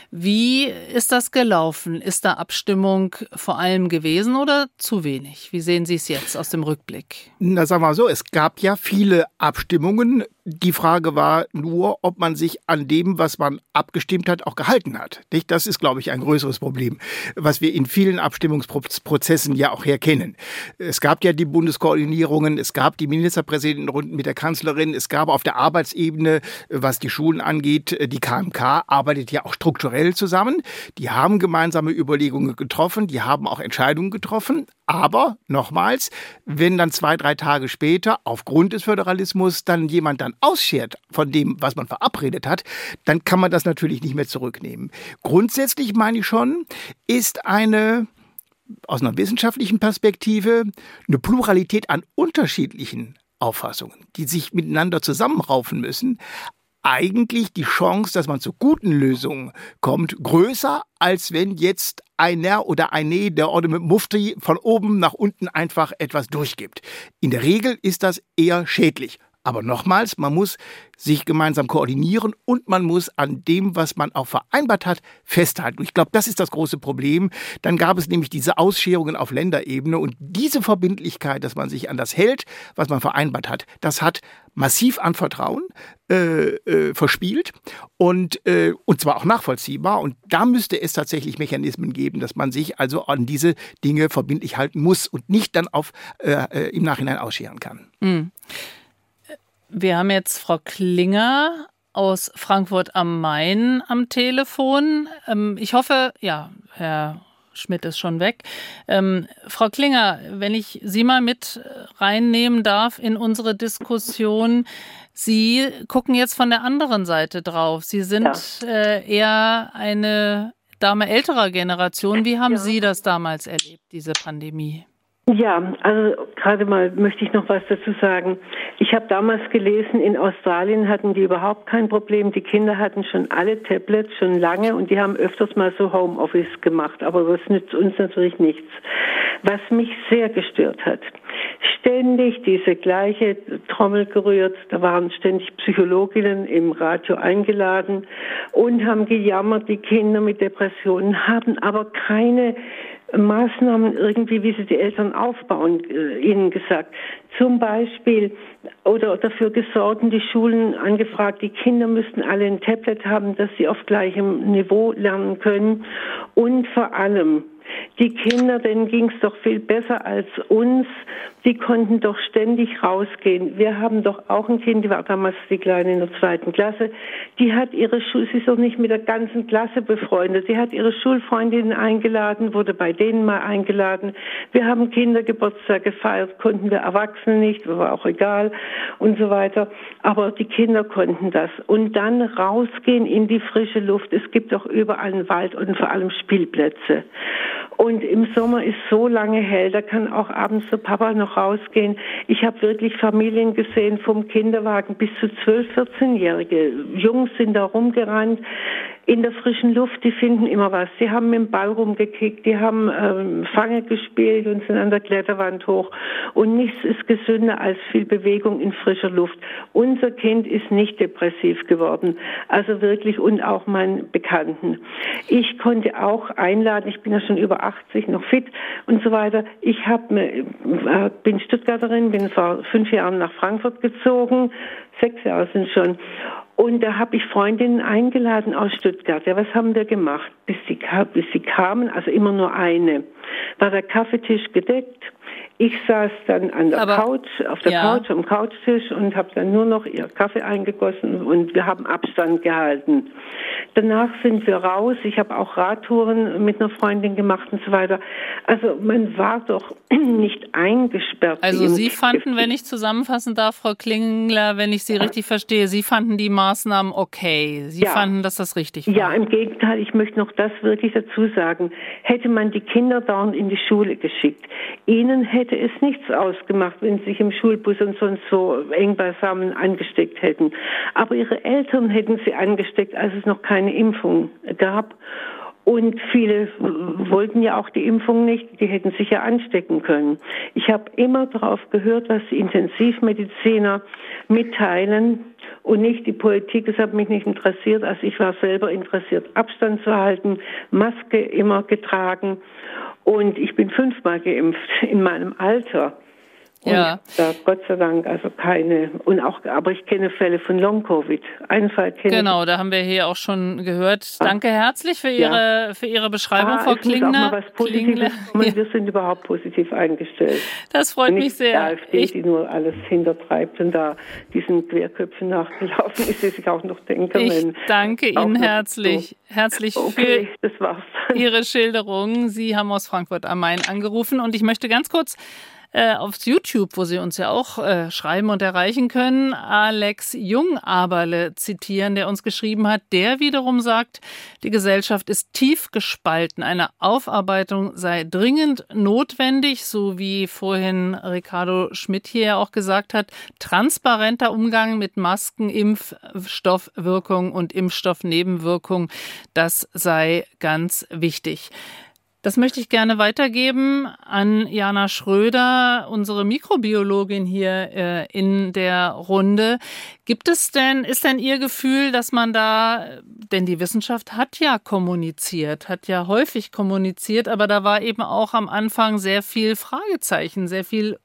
H: Wie ist das gelaufen? Ist da Abstimmung vor allem gewesen oder zu wenig? Wie sehen Sie es jetzt aus dem Rückblick?
G: Na, sagen wir mal so, es gab ja viele Abstimmungen. Die Frage war nur, ob man sich an dem, was man abgestimmt hat, auch gehalten hat. Das ist, glaube ich, ein größeres Problem, was wir in vielen Abstimmungsprozessen ja auch herkennen. Es gab ja die Bundeskoordinierungen, es gab die Ministerpräsidentenrunden mit der Kanzlerin, es gab auf der Arbeitsebene, was die Schulen angeht, die K M K arbeitet ja auch strukturell zusammen. Die haben gemeinsame Überlegungen getroffen, die haben auch Entscheidungen getroffen. Aber, nochmals, wenn dann zwei, drei Tage später aufgrund des Föderalismus dann jemand dann ausschert von dem, was man verabredet hat, dann kann man das natürlich nicht mehr zurücknehmen. Grundsätzlich meine ich schon, ist eine, aus einer wissenschaftlichen Perspektive, eine Pluralität an unterschiedlichen Auffassungen, die sich miteinander zusammenraufen müssen, eigentlich die Chance, dass man zu guten Lösungen kommt, größer, als wenn jetzt einer oder eine der Orde mit Mufti von oben nach unten einfach etwas durchgibt. In der Regel ist das eher schädlich. Aber nochmals, man muss sich gemeinsam koordinieren und man muss an dem, was man auch vereinbart hat, festhalten. Und ich glaube, das ist das große Problem. Dann gab es nämlich diese Ausscherungen auf Länderebene und diese Verbindlichkeit, dass man sich an das hält, was man vereinbart hat, das hat massiv an Vertrauen äh, äh, verspielt und, äh, und zwar auch nachvollziehbar. Und da müsste es tatsächlich Mechanismen geben, dass man sich also an diese Dinge verbindlich halten muss und nicht dann auf, äh, im Nachhinein ausscheren kann.
H: Mhm. Wir haben jetzt Frau Klinger aus Frankfurt am Main am Telefon. Ich hoffe, ja, Herr Schmidt ist schon weg. Ähm, Frau Klinger, wenn ich Sie mal mit reinnehmen darf in unsere Diskussion. Sie gucken jetzt von der anderen Seite drauf. Sie sind ja. äh, eher eine Dame älterer Generation. Wie haben ja. Sie das damals erlebt, diese Pandemie?
A: Ja, also gerade mal möchte ich noch was dazu sagen. Ich habe damals gelesen, in Australien hatten die überhaupt kein Problem. Die Kinder hatten schon alle Tablets schon lange und die haben öfters mal so Homeoffice gemacht. Aber das nützt uns natürlich nichts. Was mich sehr gestört hat, ständig diese gleiche Trommel gerührt. Da waren ständig Psychologinnen im Radio eingeladen und haben gejammert, die Kinder mit Depressionen, haben aber keine Maßnahmen irgendwie, wie sie die Eltern aufbauen, äh, ihnen gesagt. Zum Beispiel oder dafür gesorgt, die Schulen angefragt, die Kinder müssten alle ein Tablet haben, dass sie auf gleichem Niveau lernen können. Und vor allem, die Kinder, denen ging es doch viel besser als uns. Die konnten doch ständig rausgehen. Wir haben doch auch ein Kind, die war damals die Kleine in der zweiten Klasse, die hat ihre Schul, sie ist doch nicht mit der ganzen Klasse befreundet. Sie hat ihre Schulfreundinnen eingeladen, wurde bei denen mal eingeladen. Wir haben Kindergeburtstag gefeiert, konnten wir Erwachsene nicht, war auch egal und so weiter. Aber die Kinder konnten das. Und dann rausgehen in die frische Luft. Es gibt doch überall einen Wald und vor allem Spielplätze. Und im Sommer ist so lange hell, da kann auch abends der Papa noch rausgehen. Ich habe wirklich Familien gesehen, vom Kinderwagen bis zu zwölf-, vierzehnjährige. Jungs sind da rumgerannt in der frischen Luft, die finden immer was. Die haben mit dem Ball rumgekickt, die haben ähm, Fange gespielt und sind an der Kletterwand hoch. Und nichts ist gesünder als viel Bewegung in frischer Luft. Unser Kind ist nicht depressiv geworden, also wirklich, und auch meinen Bekannten. Ich konnte auch einladen, ich bin ja schon über achtzig, noch fit und so weiter. Ich hab, äh, bin Stuttgarterin, bin vor fünf Jahren nach Frankfurt gezogen, sechs Jahre sind schon. Und da habe ich Freundinnen eingeladen aus Stuttgart. Ja, was haben wir gemacht, bis sie, bis sie kamen? Also immer nur eine. war der Kaffeetisch gedeckt. Ich saß dann an der
H: Aber,
A: Couch, auf der
H: ja.
A: Couch, am Couchtisch und habe dann nur noch ihr Kaffee eingegossen und wir haben Abstand gehalten. Danach sind wir raus. Ich habe auch Radtouren mit einer Freundin gemacht und so weiter. Also man war doch nicht eingesperrt.
H: Also Sie fanden, wenn ich zusammenfassen darf, Frau Klingler, wenn ich Sie richtig verstehe, Sie fanden die Maßnahmen okay. Sie
A: ja.
H: fanden, dass das richtig war.
A: Ja, im Gegenteil, ich möchte noch das wirklich dazu sagen. Hätte man die Kinder dauernd in die Schule geschickt, ihnen hätte es nichts ausgemacht, wenn sie sich im Schulbus und sonst so eng beisammen angesteckt hätten. Aber ihre Eltern hätten sie angesteckt, als es noch keine Impfung gab. Und viele wollten ja auch die Impfung nicht, die hätten sich ja anstecken können. Ich habe immer darauf gehört, was die Intensivmediziner mitteilen und nicht die Politik. Das hat mich nicht interessiert. Also ich war selber interessiert, Abstand zu halten, Maske immer getragen. Und ich bin fünfmal geimpft in meinem Alter. Und
H: ja.
A: da Gott sei Dank also keine, und auch, aber ich kenne Fälle von Long-Covid. Einen Fall kenne
H: Genau,
A: ich.
H: da haben wir hier auch schon gehört. Danke herzlich für Ihre,
A: Ja.
H: für Ihre Beschreibung,
A: Ah,
H: Frau
A: es muss auch
H: Klingler.
A: mal was Positives kommen. Wir sind überhaupt positiv eingestellt.
H: Das freut
A: Nicht
H: mich sehr.
A: Die AfD,
H: Ich-
A: die nur alles hintertreibt und da diesen Querköpfen nachgelaufen ist, die sich auch noch denken.
H: Ich
A: wenn-
H: danke
A: auch
H: Ihnen
A: noch
H: herzlich,
A: so.
H: herzlich
A: Okay, das war's.
H: für Ihre Schilderung. Sie haben aus Frankfurt am Main angerufen und ich möchte ganz kurz äh, aufs YouTube, wo Sie uns ja auch äh, schreiben und erreichen können, Alex Jungaberle zitieren, der uns geschrieben hat, der wiederum sagt, die Gesellschaft ist tief gespalten. Eine Aufarbeitung sei dringend notwendig, so wie vorhin Ricardo Schmidt hier auch gesagt hat, transparenter Umgang mit Masken, Impfstoffwirkung und Impfstoffnebenwirkung, das sei ganz wichtig. Das möchte ich gerne weitergeben an Jana Schröder, unsere Mikrobiologin hier äh, in der Runde. Gibt es denn, ist denn Ihr Gefühl, dass man da, denn die Wissenschaft hat ja kommuniziert, hat ja häufig kommuniziert, aber da war eben auch am Anfang sehr viel Fragezeichen, sehr viel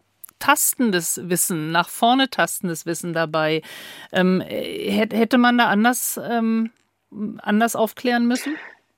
H: tastendes Wissen, nach vorne tastendes Wissen dabei. Ähm, hätte man da anders, ähm, anders aufklären müssen?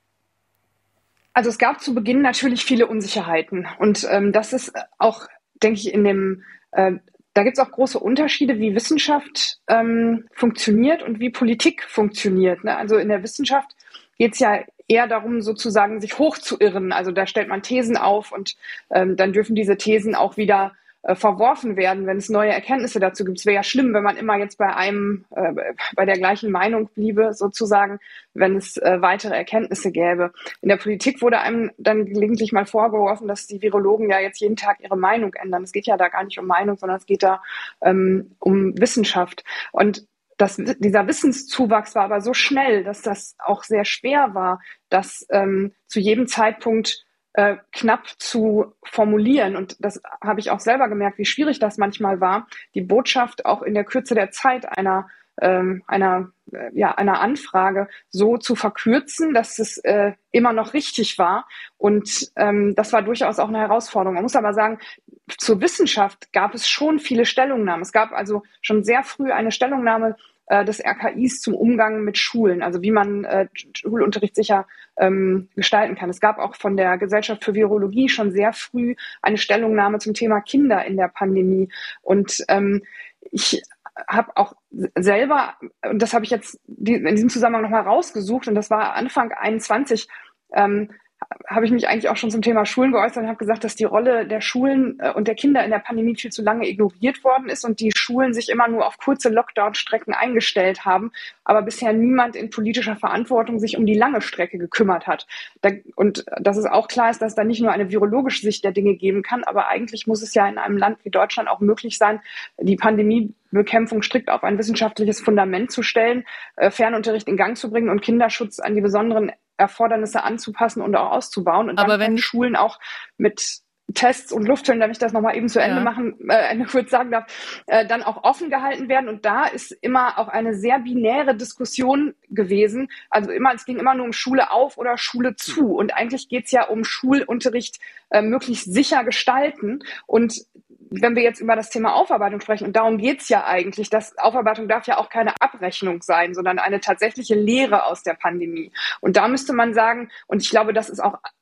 S: Also es gab zu Beginn natürlich viele Unsicherheiten und ähm, das ist auch, denke ich, in dem, äh, da gibt es auch große Unterschiede, wie Wissenschaft ähm, funktioniert und wie Politik funktioniert. Ne? Also in der Wissenschaft geht es ja eher darum, sozusagen sich hochzuirren. Also da stellt man Thesen auf und ähm, dann dürfen diese Thesen auch wieder äh, verworfen werden, wenn es neue Erkenntnisse dazu gibt. Es wäre ja schlimm, wenn man immer jetzt bei einem, äh, bei der gleichen Meinung bliebe, sozusagen, wenn es äh, weitere Erkenntnisse gäbe. In der Politik wurde einem dann gelegentlich mal vorgeworfen, dass die Virologen ja jetzt jeden Tag ihre Meinung ändern. Es geht ja da gar nicht um Meinung, sondern es geht da ähm, um Wissenschaft. Und das, dieser Wissenszuwachs war aber so schnell, dass das auch sehr schwer war, das ähm, zu jedem Zeitpunkt äh, knapp zu formulieren. Und das habe ich auch selber gemerkt, wie schwierig das manchmal war, die Botschaft auch in der Kürze der Zeit einer ähm, einer äh, ja einer Anfrage so zu verkürzen, dass es äh, immer noch richtig war. Und ähm, das war durchaus auch eine Herausforderung. Man muss aber sagen, zur Wissenschaft gab es schon viele Stellungnahmen. Es gab also schon sehr früh eine Stellungnahme äh, des R K Is zum Umgang mit Schulen, also wie man äh, Schulunterricht sicher ähm, gestalten kann. Es gab auch von der Gesellschaft für Virologie schon sehr früh eine Stellungnahme zum Thema Kinder in der Pandemie. Und ähm, ich habe auch selber, und das habe ich jetzt in diesem Zusammenhang nochmal rausgesucht, und das war Anfang einundzwanzig, ähm, habe ich mich eigentlich auch schon zum Thema Schulen geäußert und habe gesagt, dass die Rolle der Schulen und der Kinder in der Pandemie viel zu lange ignoriert worden ist und die Schulen sich immer nur auf kurze Lockdown-Strecken eingestellt haben, aber bisher niemand in politischer Verantwortung sich um die lange Strecke gekümmert hat. Da, und dass es auch klar ist, dass da nicht nur eine virologische Sicht der Dinge geben kann, aber eigentlich muss es ja in einem Land wie Deutschland auch möglich sein, die Pandemiebekämpfung strikt auf ein wissenschaftliches Fundament zu stellen, äh, Fernunterricht in Gang zu bringen und Kinderschutz an die besonderen Erfordernisse anzupassen und auch auszubauen. Und dann
H: Aber wenn
S: Schulen auch mit Tests und Lufthüllen, damit ich das nochmal eben zu Ende
H: Ja.
S: machen, äh, Ende kurz sagen darf, äh, dann auch offen gehalten werden. Und da ist immer auch eine sehr binäre Diskussion gewesen. Also immer, es ging immer nur um Schule auf oder Schule zu. Und eigentlich geht's ja um Schulunterricht äh, möglichst sicher gestalten. Und wenn wir jetzt über das Thema Aufarbeitung sprechen, und darum geht's ja eigentlich, dass Aufarbeitung darf ja auch keine Abrechnung sein, sondern eine tatsächliche Lehre aus der Pandemie. Und da müsste man sagen, und ich glaube, das ist auch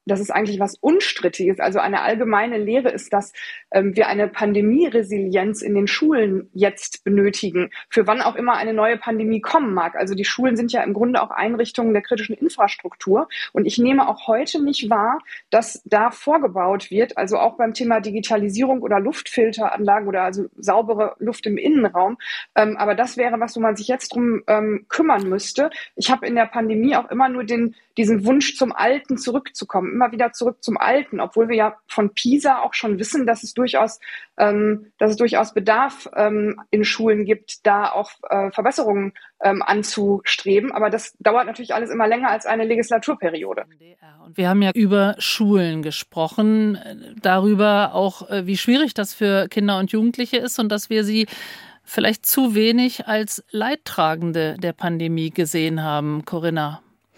S: das ist eigentlich was Unstrittiges, also eine allgemeine Lehre ist, dass ähm, wir eine Pandemieresilienz in den Schulen jetzt benötigen, für wann auch immer eine neue Pandemie kommen mag. Also die Schulen sind ja im Grunde auch Einrichtungen der kritischen Infrastruktur. Und ich nehme auch heute nicht wahr, dass da vorgebaut wird, also auch beim Thema Digitalisierung oder Luftfilteranlagen oder also saubere Luft im Innenraum. Ähm, aber das wäre was, wo man sich jetzt drum ähm, kümmern müsste. Ich habe in der Pandemie auch immer nur den, diesen Wunsch zum Alten zurückzukommen, immer wieder zurück zum Alten, obwohl wir ja von PISA auch schon wissen, dass es durchaus, ähm, dass es durchaus Bedarf ähm, in Schulen gibt, da auch äh, Verbesserungen ähm, anzustreben. Aber das dauert natürlich alles immer länger als eine Legislaturperiode.
H: Und wir haben ja über Schulen gesprochen, darüber auch, wie schwierig das für Kinder und Jugendliche ist und dass wir sie vielleicht zu wenig als Leidtragende der Pandemie gesehen haben. Corinna.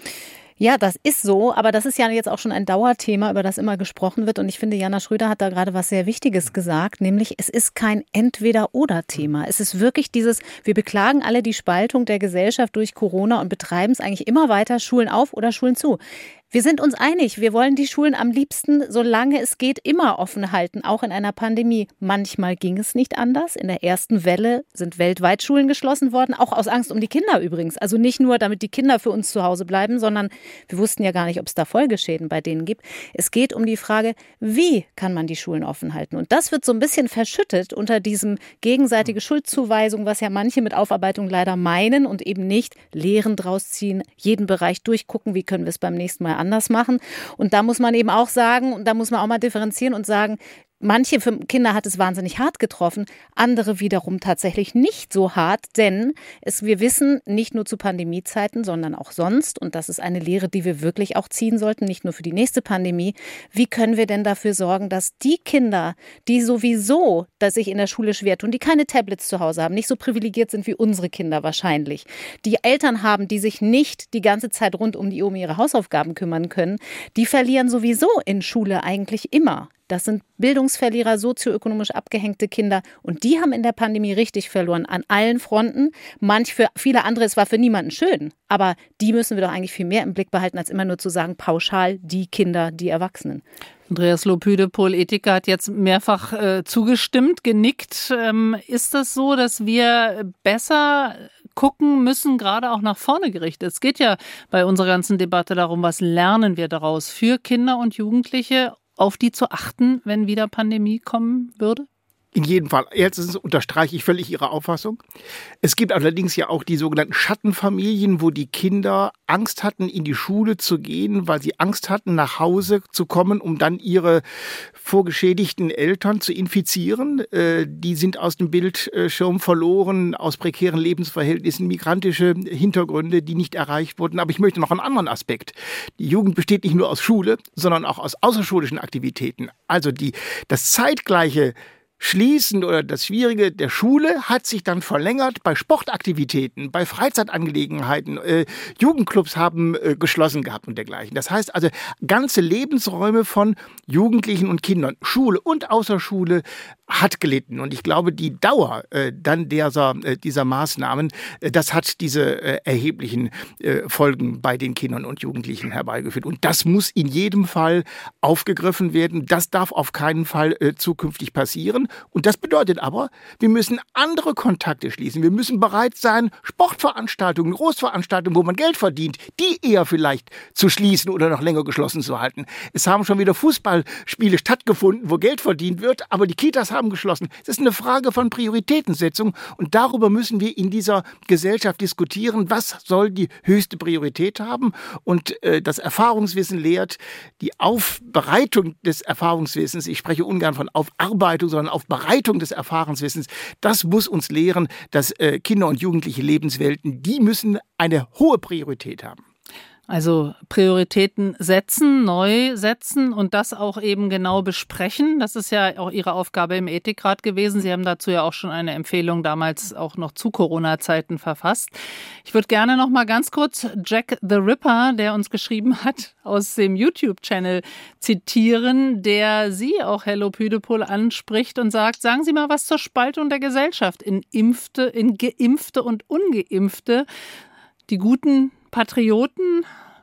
F: Ja, das ist so, aber das ist ja jetzt auch schon ein Dauerthema, über das immer gesprochen wird. Und ich finde, Jana Schröder hat da gerade was sehr Wichtiges gesagt, nämlich es ist kein Entweder-oder-Thema. Es ist wirklich dieses, wir beklagen alle die Spaltung der Gesellschaft durch Corona und betreiben es eigentlich immer weiter, Schulen auf oder Schulen zu. Wir sind uns einig, wir wollen die Schulen am liebsten, solange es geht, immer offen halten, auch in einer Pandemie. Manchmal ging es nicht anders. In der ersten Welle sind weltweit Schulen geschlossen worden, auch aus Angst um die Kinder übrigens. Also nicht nur, damit die Kinder für uns zu Hause bleiben, sondern wir wussten ja gar nicht, ob es da Folgeschäden bei denen gibt. Es geht um die Frage, wie kann man die Schulen offen halten? Und das wird so ein bisschen verschüttet unter diesem gegenseitige Schuldzuweisung, was ja manche mit Aufarbeitung leider meinen und eben nicht Lehren draus ziehen, jeden Bereich durchgucken, wie können wir es beim nächsten Mal anders machen. Und da muss man eben auch sagen, und da muss man auch mal differenzieren und sagen, manche Kinder hat es wahnsinnig hart getroffen, andere wiederum tatsächlich nicht so hart, denn es, wir wissen nicht nur zu Pandemiezeiten, sondern auch sonst, und das ist eine Lehre, die wir wirklich auch ziehen sollten, nicht nur für die nächste Pandemie, wie können wir denn dafür sorgen, dass die Kinder, die sowieso dass sich in der Schule schwer tun, die keine Tablets zu Hause haben, nicht so privilegiert sind wie unsere Kinder wahrscheinlich, die Eltern haben, die sich nicht die ganze Zeit rund um die Uhr um ihre Hausaufgaben kümmern können, die verlieren sowieso in Schule eigentlich immer. Das sind Bildungsverlierer, sozioökonomisch abgehängte Kinder. Und die haben in der Pandemie richtig verloren, an allen Fronten. Manch für viele andere, es war für niemanden schön. Aber die müssen wir doch eigentlich viel mehr im Blick behalten, als immer nur zu sagen, pauschal die Kinder, die Erwachsenen.
H: Andreas Lopüde-Pohl, Ethiker, hat jetzt mehrfach äh, zugestimmt, genickt. Ähm, ist das so, dass wir besser gucken müssen, gerade auch nach vorne gerichtet? Es geht ja bei unserer ganzen Debatte darum, was lernen wir daraus für Kinder und Jugendliche, auf die zu achten, wenn wieder Pandemie kommen würde?
G: In jedem Fall. Erstens unterstreiche ich völlig Ihre Auffassung. Es gibt allerdings ja auch die sogenannten Schattenfamilien, wo die Kinder Angst hatten, in die Schule zu gehen, weil sie Angst hatten, nach Hause zu kommen, um dann ihre vorgeschädigten Eltern zu infizieren. Die sind aus dem Bildschirm verloren, aus prekären Lebensverhältnissen, migrantische Hintergründe, die nicht erreicht wurden. Aber ich möchte noch einen anderen Aspekt. Die Jugend besteht nicht nur aus Schule, sondern auch aus außerschulischen Aktivitäten. Also die, das zeitgleiche Schließen oder das Schwierige der Schule hat sich dann verlängert bei Sportaktivitäten, bei Freizeitangelegenheiten. Äh, Jugendclubs haben äh, geschlossen gehabt und dergleichen. Das heißt also, ganze Lebensräume von Jugendlichen und Kindern, Schule und Außerschule, hat gelitten. Und ich glaube, die Dauer äh, dann dieser, äh, dieser Maßnahmen, äh, das hat diese äh, erheblichen äh, Folgen bei den Kindern und Jugendlichen herbeigeführt. Und das muss in jedem Fall aufgegriffen werden. Das darf auf keinen Fall äh, zukünftig passieren. Und das bedeutet aber, wir müssen andere Kontakte schließen. Wir müssen bereit sein, Sportveranstaltungen, Großveranstaltungen, wo man Geld verdient, die eher vielleicht zu schließen oder noch länger geschlossen zu halten. Es haben schon wieder Fußballspiele stattgefunden, wo Geld verdient wird, aber die Kitas haben geschlossen. Es ist eine Frage von Prioritätensetzung und darüber müssen wir in dieser Gesellschaft diskutieren, was soll die höchste Priorität haben. Und äh, das Erfahrungswissen lehrt, die Aufbereitung des Erfahrungswissens, ich spreche ungern von Aufarbeitung, sondern Aufbereitung des Erfahrungswissens, das muss uns lehren, dass äh, Kinder und Jugendliche Lebenswelten, die müssen eine hohe Priorität haben.
H: Also Prioritäten setzen, neu setzen und das auch eben genau besprechen. Das ist ja auch Ihre Aufgabe im Ethikrat gewesen. Sie haben dazu ja auch schon eine Empfehlung damals auch noch zu Corona-Zeiten verfasst. Ich würde gerne noch mal ganz kurz Jack the Ripper, der uns geschrieben hat, aus dem YouTube-Channel zitieren, der Sie auch, Herr Lopüde-Pohl, anspricht und sagt, sagen Sie mal was zur Spaltung der Gesellschaft in Impfte, in Geimpfte und Ungeimpfte. Die guten Patrioten,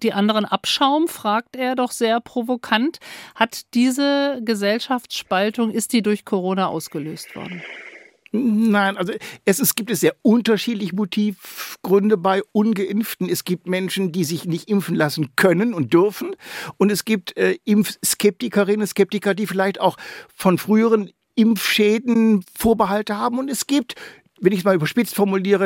H: und die anderen Abschaum, fragt er doch sehr provokant. Hat diese Gesellschaftsspaltung, ist die durch Corona ausgelöst worden?
G: Nein, also es, es gibt es sehr unterschiedliche Motivgründe bei Ungeimpften. Es gibt Menschen, die sich nicht impfen lassen können und dürfen. Und es gibt äh, Impfskeptikerinnen und Skeptiker, die vielleicht auch von früheren Impfschäden Vorbehalte haben. Und es gibt, wenn ich es mal überspitzt formuliere,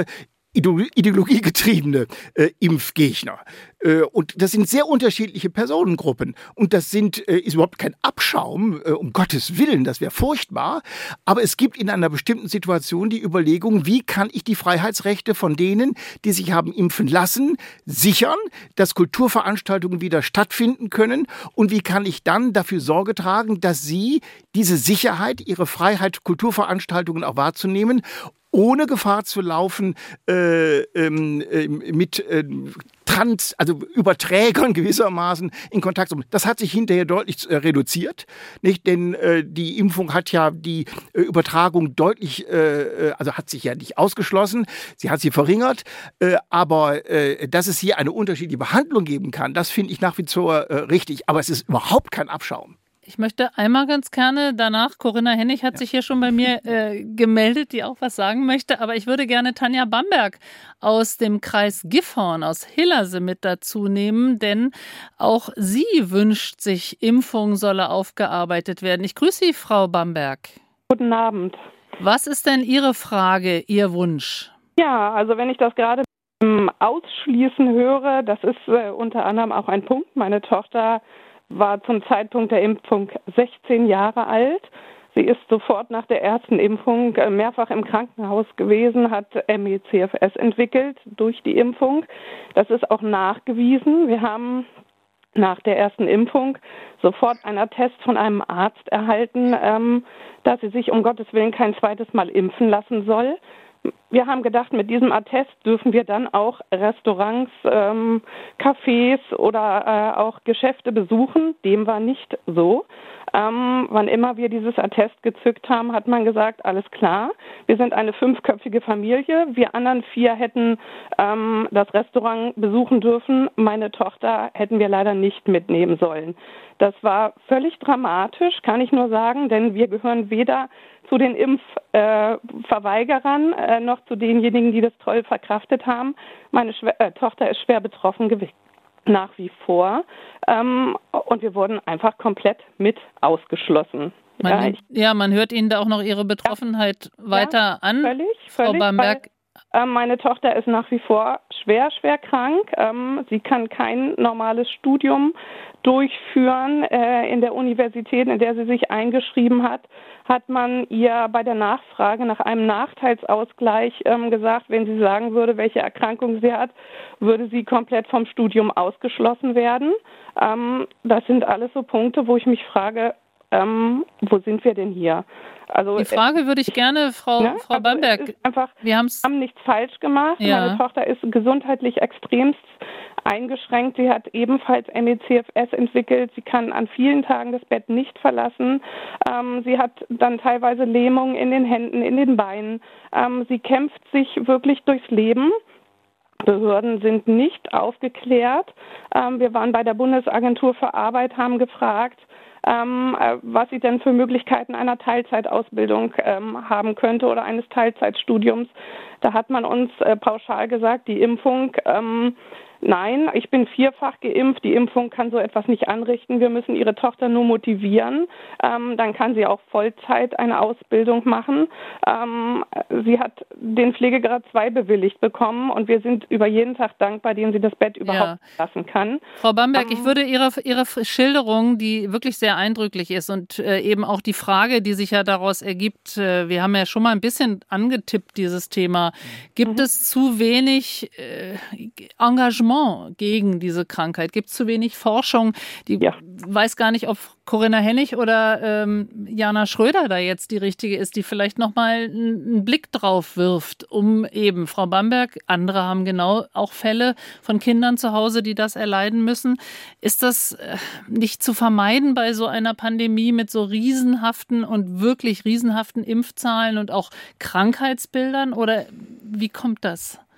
G: ideologiegetriebene äh, Impfgegner. Äh, und das sind sehr unterschiedliche Personengruppen. Und das sind, äh, ist überhaupt kein Abschaum, äh, um Gottes Willen, das wäre furchtbar. Aber es gibt in einer bestimmten Situation die Überlegung, wie kann ich die Freiheitsrechte von denen, die sich haben impfen lassen, sichern, dass Kulturveranstaltungen wieder stattfinden können und wie kann ich dann dafür Sorge tragen, dass sie diese Sicherheit, ihre Freiheit, Kulturveranstaltungen auch wahrzunehmen, ohne Gefahr zu laufen, äh, ähm, äh, mit äh, Trans, also Überträgern gewissermaßen in Kontakt zu kommen. Das hat sich hinterher deutlich äh, reduziert, nicht? Denn äh, die Impfung hat ja die äh, Übertragung deutlich, äh, also hat sich ja nicht ausgeschlossen, sie hat sie verringert, äh, aber äh, dass es hier eine unterschiedliche Behandlung geben kann, das finde ich nach wie vor äh, richtig, aber es ist überhaupt kein Abschaum.
H: Ich möchte einmal ganz gerne danach, Corinna Hennig hat ja. sich hier schon bei mir äh, gemeldet, die auch was sagen möchte, aber ich würde gerne Tanja Bamberg aus dem Kreis Gifhorn, aus Hillerse mit dazu nehmen, denn auch sie wünscht sich, Impfung solle aufgearbeitet werden. Ich grüße Sie, Frau Bamberg.
B: Guten Abend.
H: Was ist denn Ihre Frage, Ihr Wunsch?
B: Ja, also wenn ich das gerade ausschließen höre, das ist äh, unter anderem auch ein Punkt. Meine Tochter war zum Zeitpunkt der Impfung sechzehn Jahre alt. Sie ist sofort nach der ersten Impfung mehrfach im Krankenhaus gewesen, hat M E C F S entwickelt durch die Impfung. Das ist auch nachgewiesen. Wir haben nach der ersten Impfung sofort einen Attest von einem Arzt erhalten, ähm, dass sie sich um Gottes Willen kein zweites Mal impfen lassen soll. Wir haben gedacht, mit diesem Attest dürfen wir dann auch Restaurants, ähm, Cafés oder äh, auch Geschäfte besuchen. Dem war nicht so. Ähm, wann immer wir dieses Attest gezückt haben, hat man gesagt, alles klar, wir sind eine fünfköpfige Familie. Wir anderen vier hätten ähm, das Restaurant besuchen dürfen. Meine Tochter hätten wir leider nicht mitnehmen sollen. Das war völlig dramatisch, kann ich nur sagen, denn wir gehören weder zu den Impfverweigerern äh, äh, noch zu denjenigen, die das toll verkraftet haben. Meine Schw- äh, Tochter ist schwer betroffen gewesen. Nach wie vor. Ähm, und wir wurden einfach komplett mit ausgeschlossen.
H: Man,
B: ja, ich,
H: ja, man hört Ihnen da auch noch Ihre Betroffenheit ja, weiter
B: ja,
H: an.
B: Völlig,
H: Frau
B: völlig,
H: Bamberg.
B: Weil, äh, meine Tochter ist nach wie vor schwer, schwer krank. Ähm, sie kann kein normales Studium durchführen. Äh, in der Universität, in der sie sich eingeschrieben hat, hat man ihr bei der Nachfrage nach einem Nachteilsausgleich ähm, gesagt, wenn sie sagen würde, welche Erkrankung sie hat, würde sie komplett vom Studium ausgeschlossen werden. Ähm, das sind alles so Punkte, wo ich mich frage, ähm, wo sind wir denn hier? Also,
H: die Frage würde ich gerne, Frau,
B: ne?
H: Frau Bamberg.
B: Also einfach,
H: wir
B: haben nichts falsch gemacht.
H: Ja.
B: Meine Tochter ist gesundheitlich extremst eingeschränkt. Sie hat ebenfalls M E C F S entwickelt. Sie kann an vielen Tagen das Bett nicht verlassen. Ähm, sie hat dann teilweise Lähmungen in den Händen, in den Beinen. Ähm, sie kämpft sich wirklich durchs Leben. Behörden sind nicht aufgeklärt. Ähm, wir waren bei der Bundesagentur für Arbeit, haben gefragt, ähm, was sie denn für Möglichkeiten einer Teilzeitausbildung ähm, haben könnte oder eines Teilzeitstudiums. Da hat man uns äh, pauschal gesagt, die Impfung, ähm, nein, ich bin vierfach geimpft, die Impfung kann so etwas nicht anrichten. Wir müssen ihre Tochter nur motivieren. Ähm, dann kann sie auch Vollzeit eine Ausbildung machen. Ähm, sie hat den Pflegegrad zwei bewilligt bekommen und wir sind über jeden Tag dankbar, den sie das Bett überhaupt
H: ja.
B: lassen kann.
H: Frau Bamberg,
B: ähm,
H: ich würde Ihre, Ihre Schilderung, die wirklich sehr eindrücklich ist und äh, eben auch die Frage, die sich ja daraus ergibt, äh, wir haben ja schon mal ein bisschen angetippt, dieses Thema. Gibt mhm. es zu wenig äh, Engagement gegen diese Krankheit? Gibt es zu wenig Forschung? Die ja. weiß gar nicht, ob Corinna Hennig oder ähm, Jana Schröder da jetzt die richtige ist, die vielleicht noch mal einen Blick drauf wirft, um eben, Frau Bamberg, andere haben genau auch Fälle von Kindern zu Hause, die das erleiden müssen. Ist das äh, nicht zu vermeiden bei so einer Pandemie mit so riesenhaften und wirklich riesenhaften Impfzahlen und auch Krankheitsbildern? Oder wie kommt das?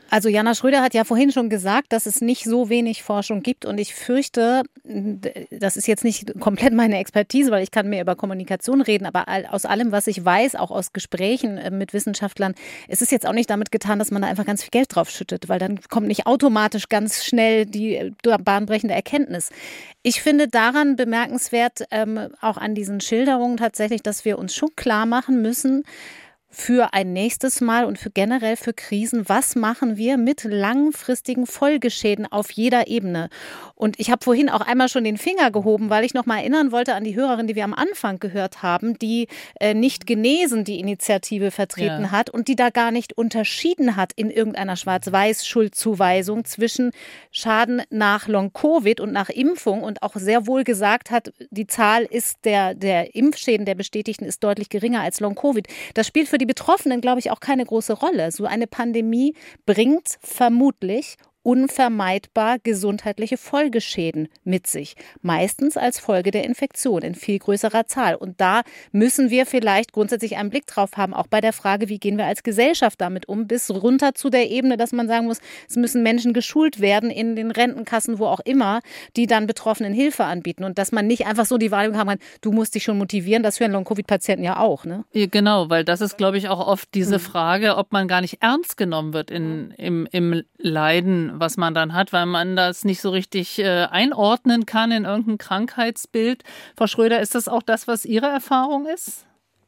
F: Also Jana Schröder hat ja vorhin schon gesagt, dass es nicht so wenig Forschung gibt und ich fürchte, das ist jetzt nicht komplett meine Expertise, weil ich kann mehr über Kommunikation reden, aber aus allem, was ich weiß, auch aus Gesprächen mit Wissenschaftlern, es ist jetzt auch nicht damit getan, dass man da einfach ganz viel Geld drauf schüttet, weil dann kommt nicht automatisch ganz schnell die bahnbrechende Erkenntnis. Ich finde daran bemerkenswert, ähm, auch an diesen Schilderungen tatsächlich, dass wir uns schon klar machen müssen, für ein nächstes Mal und für generell für Krisen, was machen wir mit langfristigen Folgeschäden auf jeder Ebene? Und ich habe vorhin auch einmal schon den Finger gehoben, weil ich noch mal erinnern wollte an die Hörerin, die wir am Anfang gehört haben, die äh, nicht genesen die Initiative vertreten ja. hat und die da gar nicht unterschieden hat in irgendeiner Schwarz-Weiß-Schuldzuweisung zwischen Schaden nach Long-Covid und nach Impfung und auch sehr wohl gesagt hat, die Zahl ist der, der Impfschäden der Bestätigten ist deutlich geringer als Long-Covid. Das spielt für die Betroffenen, glaube ich, auch keine große Rolle. So eine Pandemie bringt vermutlich unvermeidbar gesundheitliche Folgeschäden mit sich. Meistens als Folge der Infektion in viel größerer Zahl. Und da müssen wir vielleicht grundsätzlich einen Blick drauf haben, auch bei der Frage, wie gehen wir als Gesellschaft damit um, bis runter zu der Ebene, dass man sagen muss, es müssen Menschen geschult werden in den Rentenkassen, wo auch immer, die dann Betroffenen Hilfe anbieten. Und dass man nicht einfach so die Wahl haben kann, du musst dich schon motivieren, das hören Long-Covid-Patienten ja auch. Ne?
H: Ja, genau, weil das ist, glaube ich, auch oft diese Frage, ob man gar nicht ernst genommen wird in, im, im Leiden, was man dann hat, weil man das nicht so richtig äh, einordnen kann in irgendein Krankheitsbild. Frau Schröder, ist das auch das, was Ihre Erfahrung ist?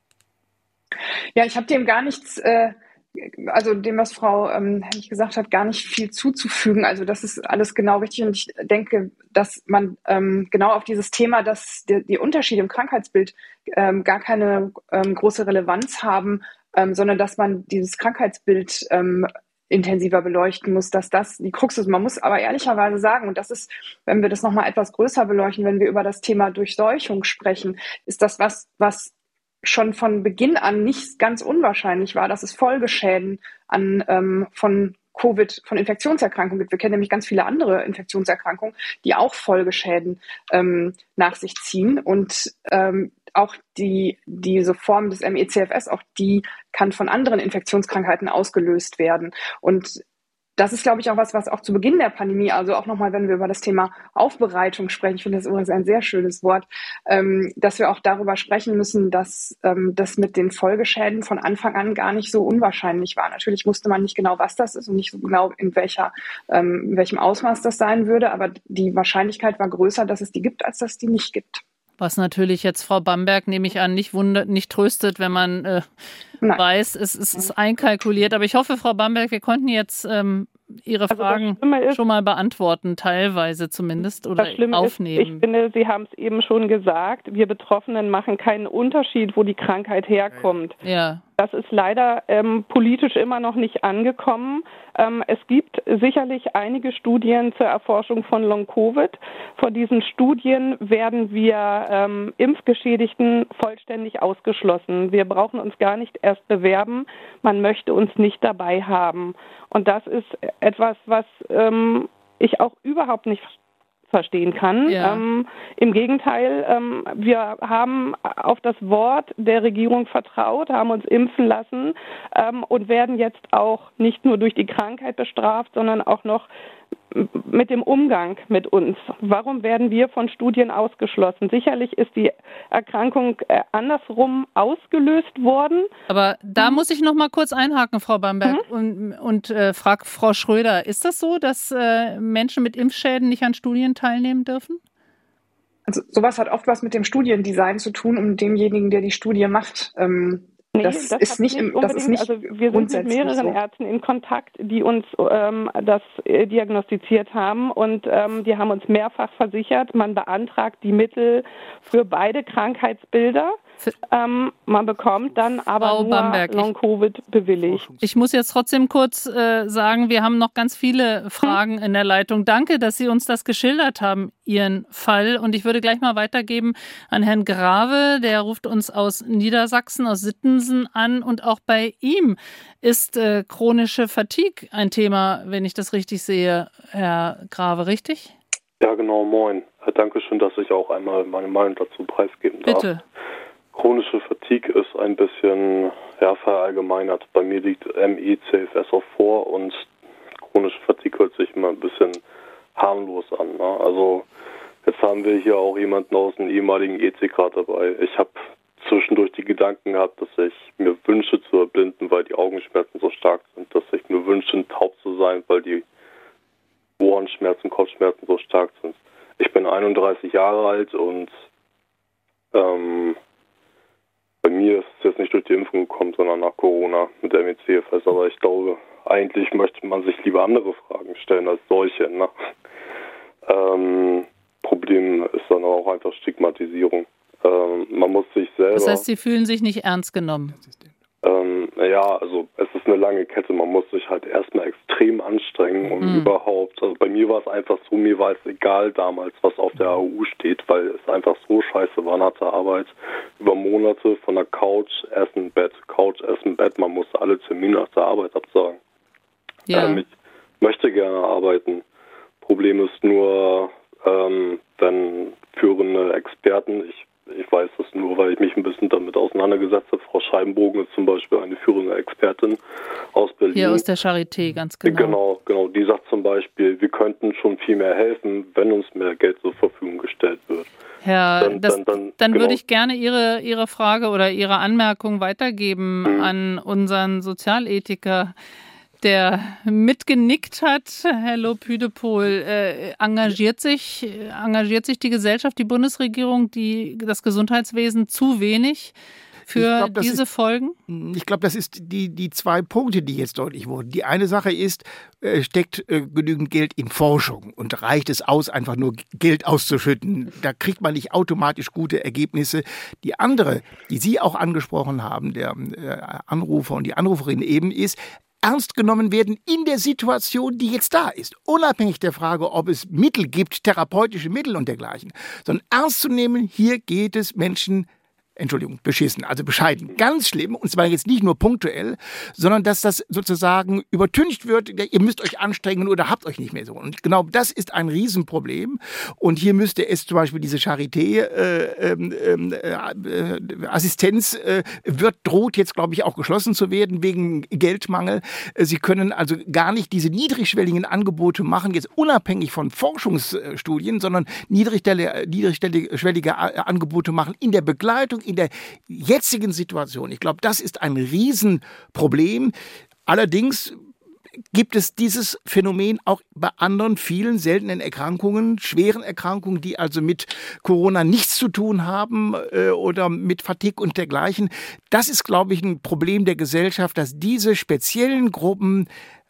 S: Ja, ich habe dem gar nichts, äh, also dem, was Frau ähm, Hennig gesagt hat, gar nicht viel zuzufügen. Also das ist alles genau richtig und ich denke, dass man ähm, genau auf dieses Thema, dass die, die Unterschiede im Krankheitsbild ähm, gar keine ähm, große Relevanz haben, ähm, sondern dass man dieses Krankheitsbild ähm, intensiver beleuchten muss, dass das die Krux ist. Man muss aber ehrlicherweise sagen, und das ist, wenn wir das nochmal etwas größer beleuchten, wenn wir über das Thema Durchseuchung sprechen, ist das was, was schon von Beginn an nicht ganz unwahrscheinlich war, dass es Folgeschäden an ähm, von Covid, von Infektionserkrankungen gibt. Wir kennen nämlich ganz viele andere Infektionserkrankungen, die auch Folgeschäden ähm, nach sich ziehen. Und ähm, auch die, diese Form des M E C F S, auch die kann von anderen Infektionskrankheiten ausgelöst werden. Und das ist, glaube ich, auch was, was auch zu Beginn der Pandemie, also auch nochmal, wenn wir über das Thema Aufbereitung sprechen, ich finde das übrigens ein sehr schönes Wort, ähm, dass wir auch darüber sprechen müssen, dass ähm, das mit den Folgeschäden von Anfang an gar nicht so unwahrscheinlich war. Natürlich wusste man nicht genau, was das ist und nicht so genau, in welcher, ähm, in welchem Ausmaß das sein würde, aber die Wahrscheinlichkeit war größer, dass es die gibt, als dass es die nicht gibt.
H: Was natürlich jetzt Frau Bamberg, nehme ich an, nicht wundert, nicht tröstet, wenn man äh, weiß, es, es ist einkalkuliert. Aber ich hoffe, Frau Bamberg, wir konnten jetzt ähm, Ihre Fragen also ist, schon mal beantworten, teilweise zumindest, oder aufnehmen.
B: Ist, ich finde, Sie haben es eben schon gesagt, wir Betroffenen machen keinen Unterschied, wo die Krankheit herkommt.
H: Ja.
B: Das ist leider ähm, politisch immer noch nicht angekommen. Ähm, es gibt sicherlich einige Studien zur Erforschung von Long-Covid. Vor diesen Studien werden wir ähm, Impfgeschädigten vollständig ausgeschlossen. Wir brauchen uns gar nicht erst bewerben. Man möchte uns nicht dabei haben. Und das ist etwas, was ähm, ich auch überhaupt nicht verstehen kann.
H: Ja.
B: Ähm, im Gegenteil, ähm, wir haben auf das Wort der Regierung vertraut, haben uns impfen lassen ähm, und werden jetzt auch nicht nur durch die Krankheit bestraft, sondern auch noch mit dem Umgang mit uns. Warum werden wir von Studien ausgeschlossen? Sicherlich ist die Erkrankung äh, andersrum ausgelöst worden.
H: Aber da muss ich noch mal kurz einhaken, Frau Bamberg, mhm. und, und äh, frage Frau Schröder, ist das so, dass äh, Menschen mit Impfschäden nicht an Studien teilnehmen dürfen?
S: Also sowas hat oft was mit dem Studiendesign zu tun und demjenigen, der die Studie macht. Ähm
B: Nee,
S: das,
B: das
S: ist nicht, im, das ist nicht
B: also wir sind mit mehreren
S: so.
B: Ärzten in Kontakt, die uns ähm, das äh, diagnostiziert haben und ähm, die haben uns mehrfach versichert, man beantragt die Mittel für beide Krankheitsbilder. Ähm, man bekommt dann aber
H: Frau
B: nur
H: Bamberg,
B: Long-Covid bewilligt.
H: Ich muss jetzt trotzdem kurz äh, sagen, wir haben noch ganz viele Fragen in der Leitung. Danke, dass Sie uns das geschildert haben, Ihren Fall. Und ich würde gleich mal weitergeben an Herrn Grave, der ruft uns aus Niedersachsen, aus Sittensen an. Und auch bei ihm ist äh, chronische Fatigue ein Thema, wenn ich das richtig sehe, Herr Grave, richtig?
C: Ja, genau, moin. Dankeschön, dass ich auch einmal meine Meinung dazu preisgeben darf.
H: Bitte.
C: Chronische Fatigue ist ein bisschen ja, verallgemeinert. Bei mir liegt M E C F S auch vor und chronische Fatigue hört sich immer ein bisschen harmlos an. Ne? Also jetzt haben wir hier auch jemanden aus dem ehemaligen E C gerade dabei. Ich habe zwischendurch die Gedanken gehabt, dass ich mir wünsche zu erblinden, weil die Augenschmerzen so stark sind, dass ich mir wünsche, taub zu sein, weil die Ohrenschmerzen, Kopfschmerzen so stark sind. Ich bin einunddreißig Jahre alt und ähm, bei mir ist es jetzt nicht durch die Impfung gekommen, sondern nach Corona mit der M E C F S. Aber ich glaube, eigentlich möchte man sich lieber andere Fragen stellen als solche. Ne? Ähm, Problem ist dann auch einfach Stigmatisierung. Ähm, man muss sich selber...
H: Das heißt, Sie fühlen sich nicht ernst genommen?
C: Ähm, ja, also es ist eine lange Kette. Man muss sich halt erstmal extrem anstrengen und
H: Mhm.
C: überhaupt... Also bei mir war es einfach so, mir war es egal damals, was auf der A U steht, weil es einfach so scheiße war, harte Arbeit. Über Monate von der Couch, Essen, Bett, Couch, Essen, Bett. Man musste alle Termine nach der Arbeit absagen.
H: Ja.
C: Ähm, ich möchte gerne arbeiten. Problem ist nur, ähm, wenn führende Experten, ich, ich weiß das nur, weil ich mich ein bisschen damit auseinandergesetzt habe. Frau Scheibenbogen ist zum Beispiel eine führende Expertin aus Berlin.
H: Hier aus der Charité, ganz genau.
C: Genau, genau. Die sagt zum Beispiel, wir könnten schon viel mehr helfen, wenn uns mehr Geld zur Verfügung gestellt wird.
H: Herr,
C: Dann-
H: das,
C: dann-
H: dann,
C: dann- genau.
H: würde ich gerne Ihre, Ihre Frage oder Ihre Anmerkung weitergeben
C: Mhm.
H: an unseren Sozialethiker, der mitgenickt hat. Herr Lobhüdepohl, äh, engagiert sich, engagiert sich die Gesellschaft, die Bundesregierung, die, das Gesundheitswesen zu wenig für
G: Ich glaub, das
H: diese
G: ist-
H: Folgen?
G: Ich glaube, das ist die, die zwei Punkte, die jetzt deutlich wurden. Die eine Sache ist, äh, steckt äh, genügend Geld in Forschung und reicht es aus, einfach nur Geld auszuschütten? Da kriegt man nicht automatisch gute Ergebnisse. Die andere, die Sie auch angesprochen haben, der äh, Anrufer und die Anruferin eben, ist, ernst genommen werden in der Situation, die jetzt da ist. Unabhängig der Frage, ob es Mittel gibt, therapeutische Mittel und dergleichen. Sondern ernst zu nehmen, hier geht es Menschen, Entschuldigung, beschissen, also bescheiden, ganz schlimm, und zwar jetzt nicht nur punktuell, sondern dass das sozusagen übertüncht wird, ihr müsst euch anstrengen oder habt euch nicht mehr so. Und genau das ist ein Riesenproblem. Und hier müsste es zum Beispiel diese Charité äh, äh, äh, Assistenz äh, wird, droht jetzt, glaube ich, auch geschlossen zu werden wegen Geldmangel. Sie können also gar nicht diese niedrigschwelligen Angebote machen, jetzt unabhängig von Forschungsstudien, sondern niedrigschwellige, niedrigschwellige Angebote machen in der Begleitung, in der jetzigen Situation. Ich glaube, das ist ein Riesenproblem. Allerdings gibt es dieses Phänomen auch bei anderen vielen seltenen Erkrankungen, schweren Erkrankungen, die also mit Corona nichts zu tun haben äh, oder mit Fatigue und dergleichen. Das ist, glaube ich, ein Problem der Gesellschaft, dass diese speziellen Gruppen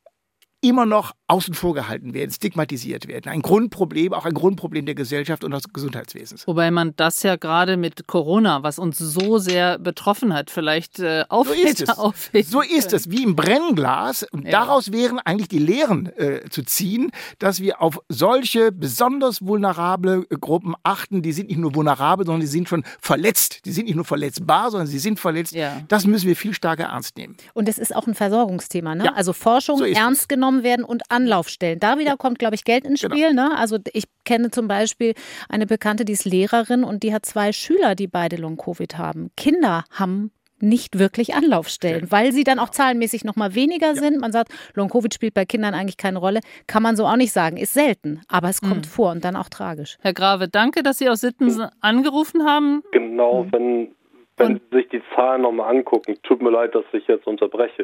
G: immer noch außen vor gehalten werden, stigmatisiert werden. Ein Grundproblem, auch ein Grundproblem der Gesellschaft und des Gesundheitswesens.
H: Wobei man das ja gerade mit Corona, was uns so sehr betroffen hat, vielleicht äh,
G: So ist es.
H: aufheben
G: So ist es, wie im Brennglas. Und
H: Ja.
G: daraus wären eigentlich die Lehren äh, zu ziehen, dass wir auf solche besonders vulnerable äh, Gruppen achten. Die sind nicht nur vulnerabel, sondern die sind schon verletzt. Die sind nicht nur verletzbar, sondern sie sind verletzt.
H: Ja.
G: Das müssen wir viel stärker ernst nehmen.
F: Und es ist auch ein Versorgungsthema, ne?
G: Ja,
F: Also Forschung
G: so ist es.
F: ernst genommen werden und Anlaufstellen. Da wieder kommt, glaube ich, Geld ins
G: Genau.
F: Spiel. Ne? Also ich kenne zum Beispiel eine Bekannte, die ist Lehrerin und die hat zwei Schüler, die beide Long-Covid haben. Kinder haben nicht wirklich Anlaufstellen, weil sie dann auch zahlenmäßig noch mal weniger sind. Man sagt, Long-Covid spielt bei Kindern eigentlich keine Rolle. Kann man so auch nicht sagen. Ist selten, aber es kommt
H: Mhm.
F: vor und dann auch tragisch.
H: Herr Grave, danke, dass Sie aus Sitten angerufen haben.
C: Genau, wenn, wenn Sie sich die Zahlen nochmal angucken, tut mir leid, dass ich jetzt unterbreche.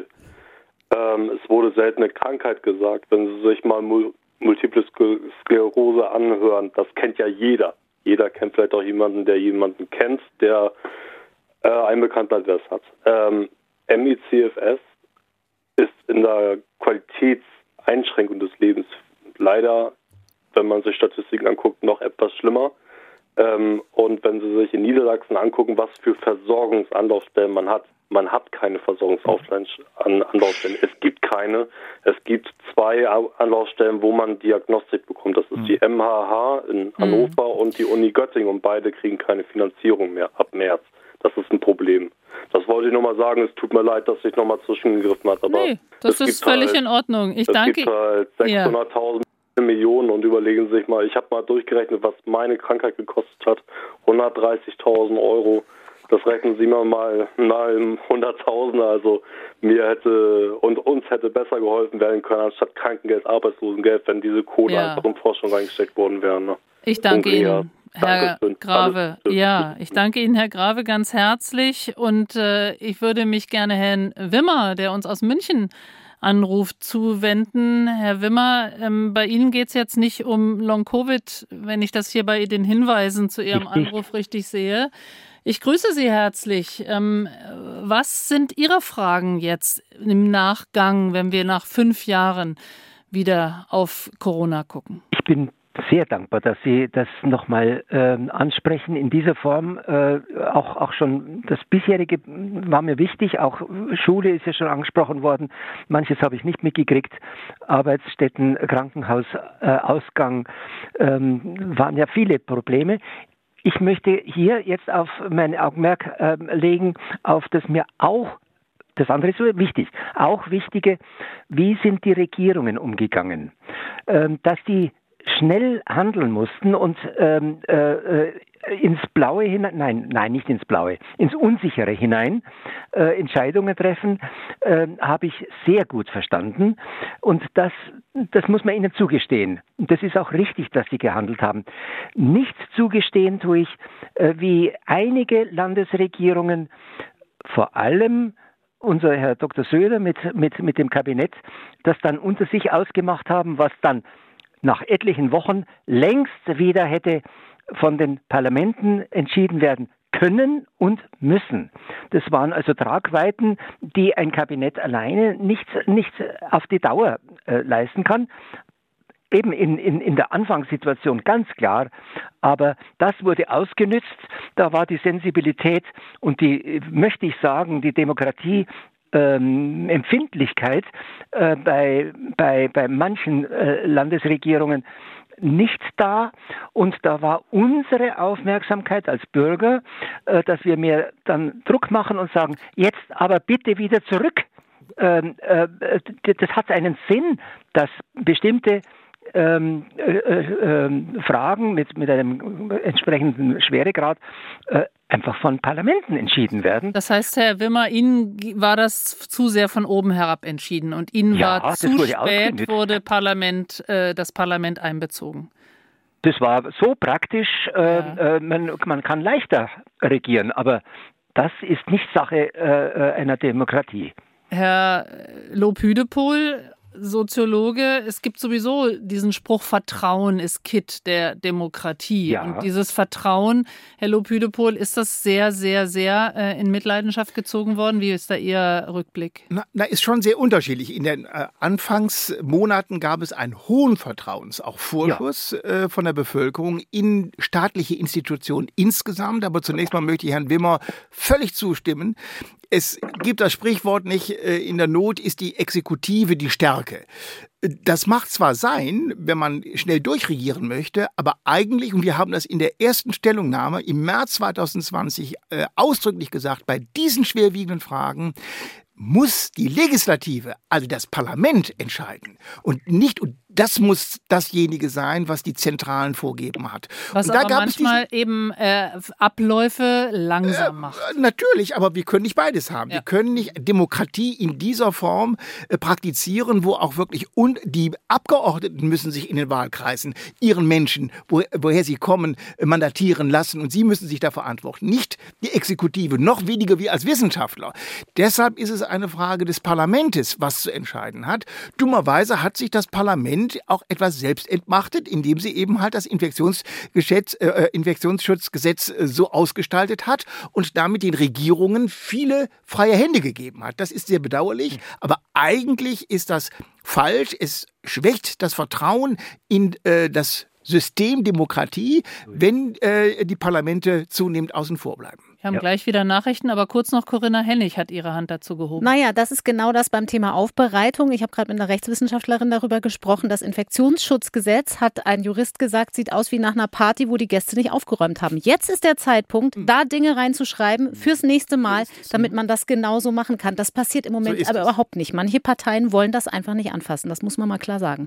C: Ähm, es wurde seltene Krankheit gesagt. Wenn Sie sich mal Mul- Multiple Sk- Sklerose anhören, das kennt ja jeder. Jeder kennt vielleicht auch jemanden, der jemanden kennt, der äh, einen Bekannten das hat. Ähm, M E C F S ist in der Qualitätseinschränkung des Lebens leider, wenn man sich Statistiken anguckt, noch etwas schlimmer. Ähm, und wenn Sie sich in Niedersachsen angucken, was für Versorgungsanlaufstellen man hat, man hat keine Versorgungsanlaufstellen. Es gibt keine. Es gibt zwei Anlaufstellen, wo man Diagnostik bekommt. Das ist die M H H in Hannover mhm. und die Uni Göttingen. Und beide kriegen keine Finanzierung mehr ab März. Das ist ein Problem. Das wollte ich nochmal sagen. Es tut mir leid, dass ich nochmal zwischengegriffen habe. Aber
H: Nee, das ist völlig
C: halt,
H: in Ordnung. Ich
C: es
H: danke.
C: gibt halt sechshunderttausend ja. Millionen und überlegen Sie sich mal, ich habe mal durchgerechnet, was meine Krankheit gekostet hat. hundertdreißigtausend Euro. Das rechnen Sie mal mal mal Hunderttausender. Also mir hätte und uns hätte besser geholfen werden können anstatt Krankengeld, Arbeitslosengeld, wenn diese Kohle
H: Ja.
C: einfach in Forschung reingesteckt worden wären. Ne?
H: Ich danke
C: Und Reha.
H: Ihnen, Herr
C: Dankeschön.
H: Grave.
C: Alles.
H: Ja, ich danke Ihnen, Herr Grave, ganz herzlich. Und äh, ich würde mich gerne Herrn Wimmer, der uns aus München anruft, zuwenden. Herr Wimmer, ähm, bei Ihnen geht es jetzt nicht um Long-Covid, wenn ich das hier bei den Hinweisen zu Ihrem
D: Richtig.
H: Anruf richtig sehe. Ich grüße Sie herzlich. Ähm, was sind Ihre Fragen jetzt im Nachgang, wenn wir nach fünf Jahren wieder auf Corona gucken?
D: Ich bin sehr dankbar, dass Sie das nochmal ähm, ansprechen in dieser Form. Äh, auch, auch schon das bisherige war mir wichtig. Auch Schule ist ja schon angesprochen worden. Manches habe ich nicht mitgekriegt. Arbeitsstätten, Krankenhaus, äh, Ausgang, ähm, waren ja viele Probleme. Ich möchte hier jetzt auf mein Augenmerk äh, legen, auf das mir auch das andere ist so wichtig. Auch wichtige, wie sind die Regierungen umgegangen? Ähm, dass die schnell handeln mussten und ähm, äh, ins Blaue hinein, nein, nein, nicht ins Blaue, ins Unsichere hinein äh, Entscheidungen treffen, äh, habe ich sehr gut verstanden. Und das, das muss man ihnen zugestehen. Und das ist auch richtig, dass sie gehandelt haben. Nicht zugestehen tue ich, äh, wie einige Landesregierungen, vor allem unser Herr Doktor Söder mit, mit, mit dem Kabinett, das dann unter sich ausgemacht haben, was dann nach etlichen Wochen längst wieder hätte von den Parlamenten entschieden werden können und müssen. Das waren also Tragweiten, die ein Kabinett alleine nicht, nicht auf die Dauer äh, leisten kann. Eben in, in, in der Anfangssituation ganz klar, aber das wurde ausgenützt, da war die Sensibilität und die, möchte ich sagen, die Demokratie, Ähm, Empfindlichkeit äh, bei, bei, bei manchen äh, Landesregierungen nicht da. Und da war unsere Aufmerksamkeit als Bürger, äh, dass wir mehr dann Druck machen und sagen, jetzt aber bitte wieder zurück. Ähm, äh, das hat einen Sinn, dass bestimmte Ähm, äh, äh, Fragen mit, mit einem entsprechenden Schweregrad äh, einfach von Parlamenten entschieden werden.
H: Das heißt, Herr Wimmer, Ihnen war das zu sehr von oben herab entschieden und Ihnen
D: Ja,
H: war
D: das
H: zu
D: wurde
H: spät,
D: ausgenutzt.
H: wurde Parlament, äh, das Parlament einbezogen.
D: Das war so praktisch, äh, äh, man, man kann leichter regieren, aber das ist nicht Sache äh, einer Demokratie.
H: Herr Lobhüdepohl, Soziologe, es gibt sowieso diesen Spruch, Vertrauen ist Kitt der Demokratie.
G: Ja.
H: Und dieses Vertrauen, Herr Lobhüdepohl, ist das sehr, sehr, sehr äh, in Mitleidenschaft gezogen worden? Wie ist da Ihr Rückblick?
G: Na, na, ist schon sehr unterschiedlich. In den äh, Anfangsmonaten gab es einen hohen Vertrauens, auch Vorschuss ja. äh, von der Bevölkerung in staatliche Institutionen insgesamt. Aber zunächst mal möchte ich Herrn Wimmer völlig zustimmen. Es gibt das Sprichwort nicht, äh, in der Not ist die Exekutive die Stärke. Das mag zwar sein, wenn man schnell durchregieren möchte, aber eigentlich, und wir haben das in der ersten Stellungnahme im März zwanzig zwanzig äh, ausdrücklich gesagt, bei diesen schwerwiegenden Fragen muss die Legislative, also das Parlament, entscheiden. Und nicht, und das muss dasjenige sein, was die zentralen Vorgeben hat.
H: Was
G: und da
H: aber
G: gab
H: manchmal
G: es diesen,
H: eben äh, Abläufe langsam
G: äh,
H: macht.
G: Natürlich, aber wir können nicht beides haben.
H: Ja.
G: Wir können nicht Demokratie in dieser Form äh, praktizieren, wo auch wirklich, und die Abgeordneten müssen sich in den Wahlkreisen ihren Menschen, wo, woher sie kommen, äh, mandatieren lassen und sie müssen sich da verantworten. Nicht die Exekutive, noch weniger wir als Wissenschaftler. Deshalb ist es eine Frage des Parlamentes, was zu entscheiden hat. Dummerweise hat sich das Parlament auch etwas selbst entmachtet, indem sie eben halt das Infektionsgesetz, äh, Infektionsschutzgesetz äh, so ausgestaltet hat und damit den Regierungen viele freie Hände gegeben hat. Das ist sehr bedauerlich, aber eigentlich ist das falsch. Es schwächt das Vertrauen in äh, das System Demokratie, wenn äh, die Parlamente zunehmend außen vor bleiben.
H: Wir haben
G: Ja.
H: gleich wieder Nachrichten, aber kurz noch Corinna Hennig hat ihre Hand dazu gehoben.
F: Naja, das ist genau das beim Thema Aufbereitung. Ich habe gerade mit einer Rechtswissenschaftlerin darüber gesprochen. Das Infektionsschutzgesetz, hat ein Jurist gesagt, sieht aus wie nach einer Party, wo die Gäste nicht aufgeräumt haben. Jetzt ist der Zeitpunkt, da Dinge reinzuschreiben fürs nächste Mal, damit man das genauso machen kann. Das passiert im Moment
G: ist
F: aber
G: es.
F: überhaupt nicht. Manche Parteien wollen das einfach nicht anfassen. Das muss man mal klar sagen.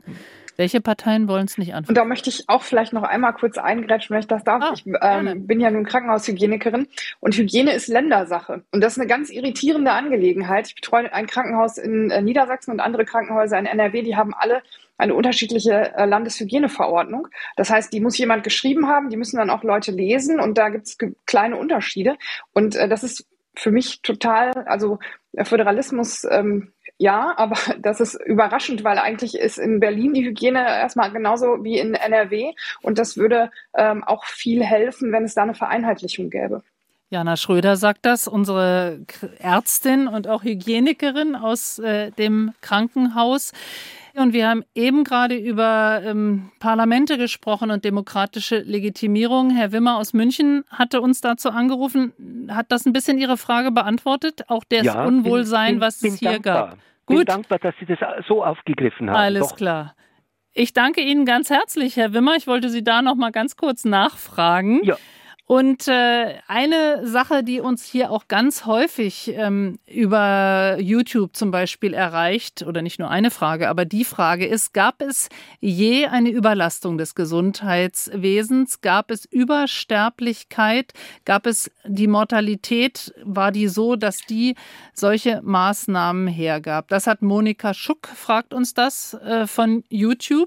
H: Welche Parteien wollen es nicht anfangen?
S: Und da möchte ich auch vielleicht noch einmal kurz eingrätschen, wenn ich das darf. Ah, ich ähm, bin ja nun Krankenhaushygienikerin und Hygiene ist Ländersache. Und das ist eine ganz irritierende Angelegenheit. Ich betreue ein Krankenhaus in äh, Niedersachsen und andere Krankenhäuser in N R W, die haben alle eine unterschiedliche äh, Landeshygieneverordnung. Das heißt, die muss jemand geschrieben haben, die müssen dann auch Leute lesen und da gibt es ge- kleine Unterschiede. Und äh, das ist für mich total, also Föderalismus, ähm, ja, aber das ist überraschend, weil eigentlich ist in Berlin die Hygiene erstmal genauso wie in N R W und das würde ähm, auch viel helfen, wenn es da eine Vereinheitlichung gäbe.
H: Jana Schröder sagt das, unsere Ärztin und auch Hygienikerin aus äh, dem Krankenhaus. Und wir haben eben gerade über ähm, Parlamente gesprochen und demokratische Legitimierung. Herr Wimmer aus München hatte uns dazu angerufen. Hat das ein bisschen Ihre Frage beantwortet? Auch das ja, Unwohlsein, bin, bin, was es hier dankbar. gab?
D: Ich bin dankbar, dass Sie das so aufgegriffen haben.
H: Alles
D: Doch.
H: klar. Ich danke Ihnen ganz herzlich, Herr Wimmer. Ich wollte Sie da noch mal ganz kurz nachfragen. Ja. Und äh, eine Sache, die uns hier auch ganz häufig ähm, über YouTube zum Beispiel erreicht, oder nicht nur eine Frage, aber die Frage ist, gab es je eine Überlastung des Gesundheitswesens? Gab es Übersterblichkeit? Gab es die Mortalität? War die so, dass die solche Maßnahmen hergab? Das hat Monika Schuck, fragt uns das äh, von YouTube.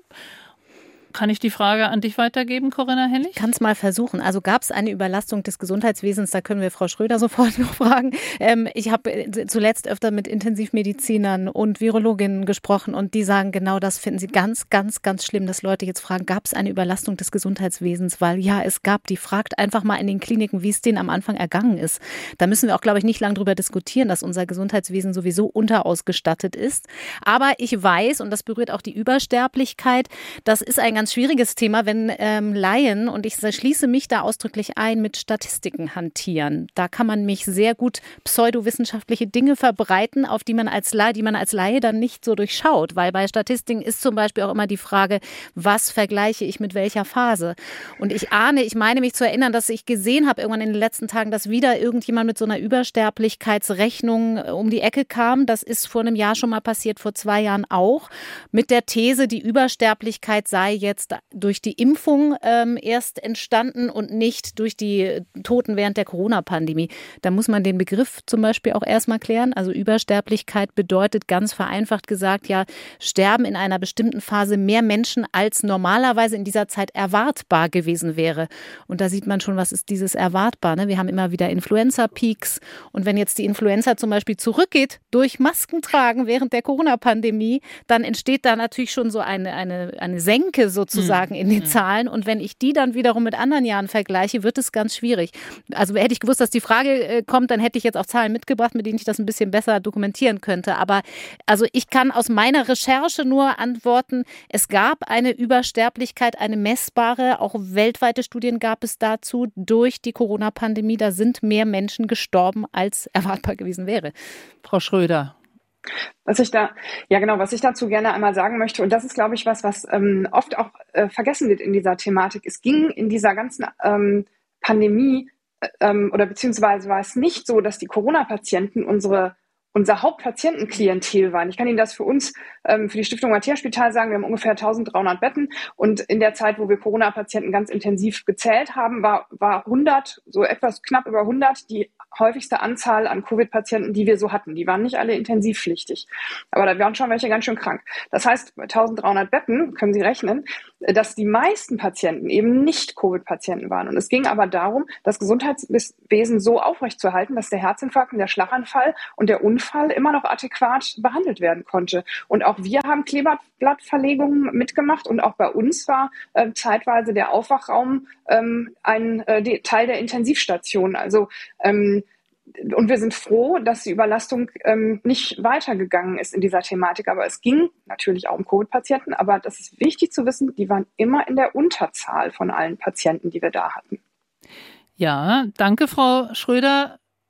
H: Kann ich die Frage an dich weitergeben, Corinna Hennig?
F: Ich kann es mal versuchen. Also gab es eine Überlastung des Gesundheitswesens? Da können wir Frau Schröder sofort noch fragen. Ähm, ich habe zuletzt öfter mit Intensivmedizinern und Virologinnen gesprochen und die sagen, genau das finden sie ganz, ganz, ganz schlimm, dass Leute jetzt fragen, gab es eine Überlastung des Gesundheitswesens? Weil ja, es gab. Die fragt einfach mal in den Kliniken, wie es denen am Anfang ergangen ist. Da müssen wir auch, glaube ich, nicht lange drüber diskutieren, dass unser Gesundheitswesen sowieso unterausgestattet ist. Aber ich weiß, und das berührt auch die Übersterblichkeit, das ist ein ganz schwieriges Thema, wenn ähm, Laien, und ich schließe mich da ausdrücklich ein, mit Statistiken hantieren. Da kann man mich sehr gut pseudowissenschaftliche Dinge verbreiten, auf die man als Laie, die man als Laie dann nicht so durchschaut, weil bei Statistiken ist zum Beispiel auch immer die Frage, was vergleiche ich mit welcher Phase? Und ich ahne, ich meine mich zu erinnern, dass ich gesehen habe irgendwann in den letzten Tagen, dass wieder irgendjemand mit so einer Übersterblichkeitsrechnung um die Ecke kam. Das ist vor einem Jahr schon mal passiert, vor zwei Jahren auch, mit der These, die Übersterblichkeit sei jetzt durch die Impfung ähm, erst entstanden und nicht durch die Toten während der Corona-Pandemie. Da muss man den Begriff zum Beispiel auch erstmal klären. Also Übersterblichkeit bedeutet ganz vereinfacht gesagt, ja, sterben in einer bestimmten Phase mehr Menschen, als normalerweise in dieser Zeit erwartbar gewesen wäre. Und da sieht man schon, was ist dieses erwartbar. Ne? Wir haben immer wieder Influenza-Peaks. Und wenn jetzt die Influenza zum Beispiel zurückgeht durch Maskentragen während der Corona-Pandemie, dann entsteht da natürlich schon so eine, eine, eine Senke sozusagen in den Zahlen. Und wenn ich die dann wiederum mit anderen Jahren vergleiche, wird es ganz schwierig. Also hätte ich gewusst, dass die Frage äh, kommt, dann hätte ich jetzt auch Zahlen mitgebracht, mit denen ich das ein bisschen besser dokumentieren könnte. Aber also ich kann aus meiner Recherche nur antworten, es gab eine Übersterblichkeit, eine messbare, auch weltweite Studien gab es dazu durch die Corona-Pandemie. Da sind mehr Menschen gestorben, als erwartbar gewesen wäre.
H: Frau Schröder.
S: Was ich da, ja genau, was ich dazu gerne einmal sagen möchte, und das ist, glaube ich, was, was ähm, oft auch äh, vergessen wird in dieser Thematik. Es ging in dieser ganzen ähm, Pandemie äh, ähm, oder beziehungsweise war es nicht so, dass die Corona-Patienten unsere unser Hauptpatientenklientel waren. Ich kann Ihnen das für uns, ähm, für die Stiftung Matthäus-Spital sagen, wir haben ungefähr eintausenddreihundert Betten und in der Zeit, wo wir Corona-Patienten ganz intensiv gezählt haben, war, war hundert, so etwas knapp über hundert, die häufigste Anzahl an Covid-Patienten, die wir so hatten. Die waren nicht alle intensivpflichtig, aber da waren schon welche ganz schön krank. Das heißt, bei eintausenddreihundert Betten, können Sie rechnen, dass die meisten Patienten eben nicht Covid-Patienten waren. Und es ging aber darum, das Gesundheitswesen so aufrechtzuerhalten, dass der Herzinfarkt und der Schlaganfall und der Unfall immer noch adäquat behandelt werden konnte. Und auch wir haben Kleeblattverlegungen mitgemacht und auch bei uns war äh, zeitweise der Aufwachraum ähm, ein äh, Teil der Intensivstation. Also ähm, und wir sind froh, dass die Überlastung ähm, nicht weitergegangen ist in dieser Thematik. Aber es ging natürlich auch um Covid-Patienten. Aber das ist wichtig zu wissen, die waren immer in der Unterzahl von allen Patienten, die wir da hatten.
H: Ja, danke, Frau Schröder.